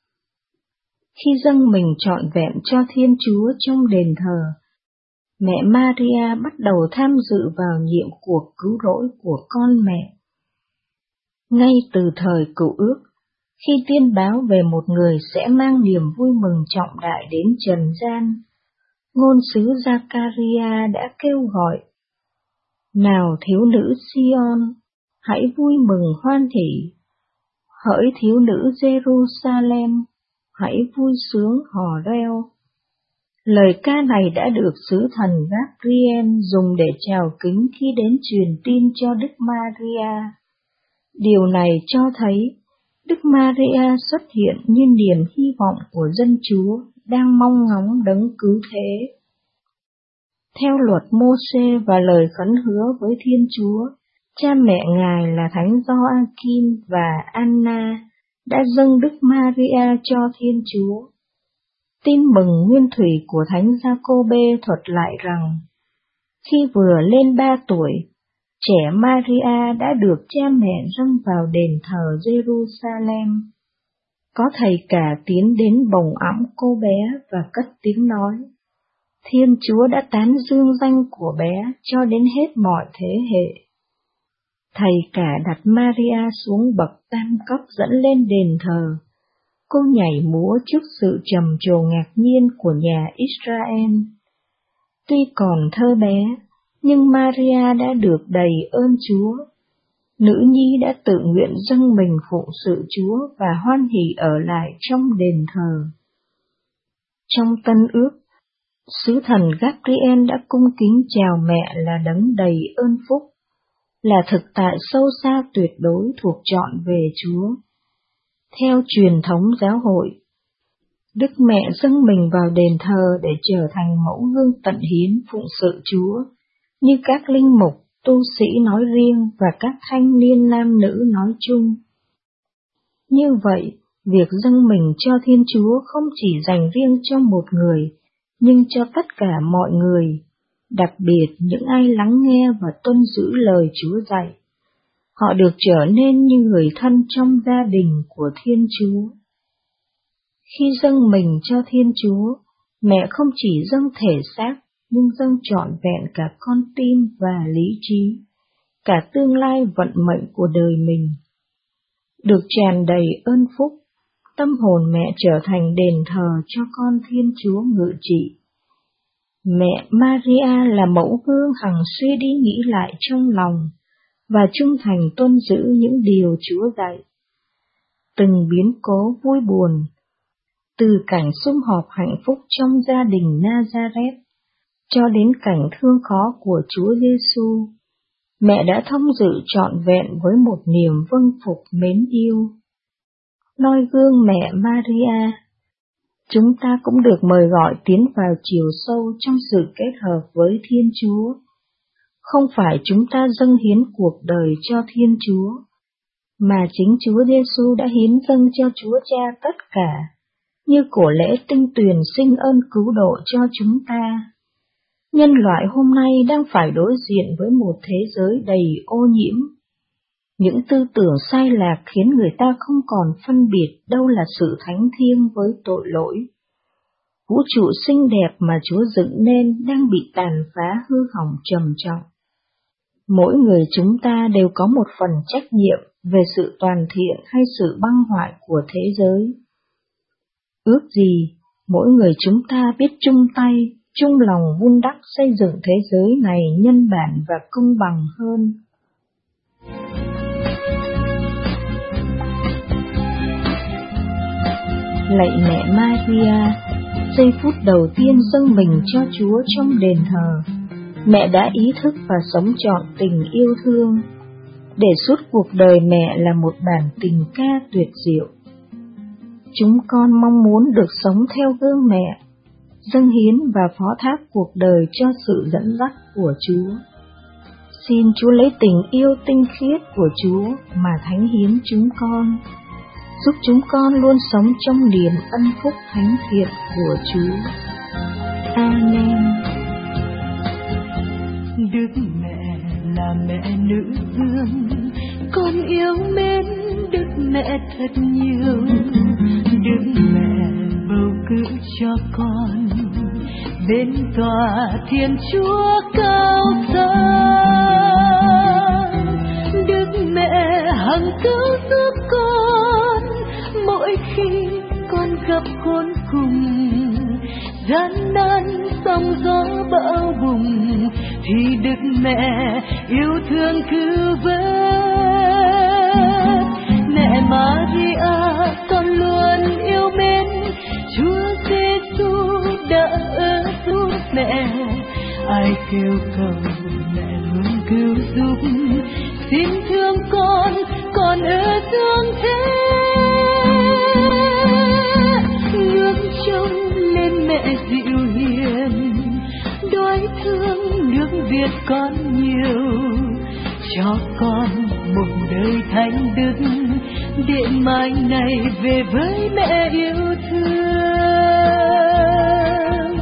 Khi dâng mình trọn vẹn cho Thiên Chúa trong đền thờ, mẹ Maria bắt đầu tham dự vào nhiệm cuộc cứu rỗi của con mẹ. Ngay từ thời Cựu Ước, khi tiên báo về một người sẽ mang niềm vui mừng trọng đại đến trần gian, ngôn sứ Giacaria đã kêu gọi: Nào thiếu nữ Sion, hãy vui mừng hoan hỉ, hỡi thiếu nữ Jerusalem, hãy vui sướng hò reo. Lời ca này đã được sứ thần Gabriel dùng để chào kính khi đến truyền tin cho Đức Maria. Điều này cho thấy Đức Maria xuất hiện như niềm hy vọng của dân Chúa đang mong ngóng đấng cứu thế. Theo luật Mô-sê và lời khấn hứa với Thiên Chúa, cha mẹ Ngài là Thánh Gioakim và Anna đã dâng Đức Maria cho Thiên Chúa. Tin mừng nguyên thủy của Thánh Giacôbê thuật lại rằng, khi vừa lên ba tuổi, trẻ Maria đã được cha mẹ dâng vào đền thờ Jerusalem. Có thầy cả tiến đến bồng ẵm cô bé và cất tiếng nói: Thiên Chúa đã tán dương danh của bé cho đến hết mọi thế hệ. Thầy cả đặt Maria xuống bậc tam cấp dẫn lên đền thờ. Cô nhảy múa trước sự trầm trồ ngạc nhiên của nhà Israel. Tuy còn thơ bé, nhưng Maria đã được đầy ơn Chúa. nữ nhi đã tự nguyện dâng mình phụng sự Chúa và hoan hỉ ở lại trong đền thờ. Trong Tân Ước, sứ thần Gabriel đã cung kính chào mẹ là đấng đầy ơn phúc, là thực tại sâu xa tuyệt đối thuộc trọn về Chúa. Theo truyền thống giáo hội, Đức Mẹ dâng mình vào đền thờ để trở thành mẫu gương tận hiến phụng sự Chúa, như các linh mục, tu sĩ nói riêng và các thanh niên nam nữ nói chung. Như vậy, việc dâng mình cho Thiên Chúa không chỉ dành riêng cho một người, nhưng cho tất cả mọi người, đặc biệt những ai lắng nghe và tuân giữ lời Chúa dạy. Họ được trở nên như người thân trong gia đình của Thiên Chúa. Khi dâng mình cho Thiên Chúa, mẹ không chỉ dâng thể xác, nhưng dâng trọn vẹn cả con tim và lý trí, cả tương lai vận mệnh của đời mình. Được tràn đầy ơn phúc, tâm hồn mẹ trở thành đền thờ cho con Thiên Chúa ngự trị. Mẹ Maria là mẫu gương hằng suy đi nghĩ lại trong lòng, và trung thành tuân giữ những điều Chúa dạy. Từng biến cố vui buồn, từ cảnh sum họp hạnh phúc trong gia đình Nazareth, cho đến cảnh thương khó của Chúa Giêsu, mẹ đã thông dự trọn vẹn với một niềm vâng phục mến yêu. Noi gương mẹ Maria, chúng ta cũng được mời gọi tiến vào chiều sâu trong sự kết hợp với Thiên Chúa. Không phải chúng ta dâng hiến cuộc đời cho Thiên Chúa, mà chính Chúa Giêsu đã hiến dâng cho Chúa Cha tất cả, như của lễ tinh tuyền sinh ơn cứu độ cho chúng ta. Nhân loại hôm nay đang phải đối diện với một thế giới đầy ô nhiễm. Những tư tưởng sai lạc khiến người ta không còn phân biệt đâu là sự thánh thiêng với tội lỗi. Vũ trụ xinh đẹp mà Chúa dựng nên đang bị tàn phá hư hỏng trầm trọng. Mỗi người chúng ta đều có một phần trách nhiệm về sự toàn thiện hay sự băng hoại của thế giới. Ước gì mỗi người chúng ta biết chung tay, chung lòng vun đắp xây dựng thế giới này nhân bản và công bằng hơn. Lạy mẹ Maria, giây phút đầu tiên dâng mình cho Chúa trong đền thờ, mẹ đã ý thức và sống trọn tình yêu thương, để suốt cuộc đời mẹ là một bản tình ca tuyệt diệu. Chúng con mong muốn được sống theo gương mẹ, dâng hiến và phó thác cuộc đời cho sự dẫn dắt của Chúa. Xin Chúa lấy tình yêu tinh khiết của Chúa mà thánh hiến chúng con, giúp chúng con luôn sống trong niềm ân phúc thánh thiện của Chúa. Amen. Đức mẹ là mẹ nữ vương, con yêu mến Đức mẹ thật nhiều. Đức mẹ bầu cử cho con bên tòa Thiên Chúa cao xa. Đức mẹ hằng cứu giúp con mỗi khi con gặp khốn cùng, gian nan sóng gió bão bùng thì Đức mẹ yêu thương cứu vớt. Mẹ Maria con luôn yêu mến Chúa Giêsu đã ở giúp mẹ, ai kêu cầu mẹ luôn cứu giúp. Xin thương con, con ở dương thế, ngước trông lên mẹ dịu hiền, đói thương nước Việt con nhiều, cho con một đời thánh đức, để mai này về với mẹ yêu thương.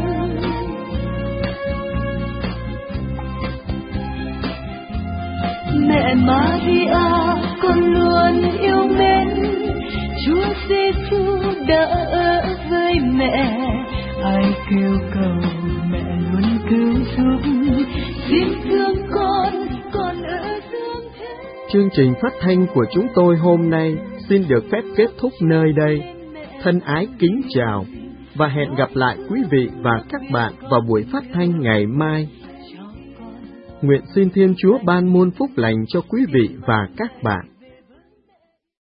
Mẹ Maria con luôn yêu mến Chúa Giêsu đã ở với mẹ, ai kêu cầu mẹ luôn cứu giúp. Xin thương con, con ở dương thế. Chương trình phát thanh của chúng tôi hôm nay xin được phép kết thúc nơi đây. Thân ái kính chào và hẹn gặp lại quý vị và các bạn vào buổi phát thanh ngày mai. Nguyện xin Thiên Chúa ban muôn phúc lành cho quý vị và các bạn.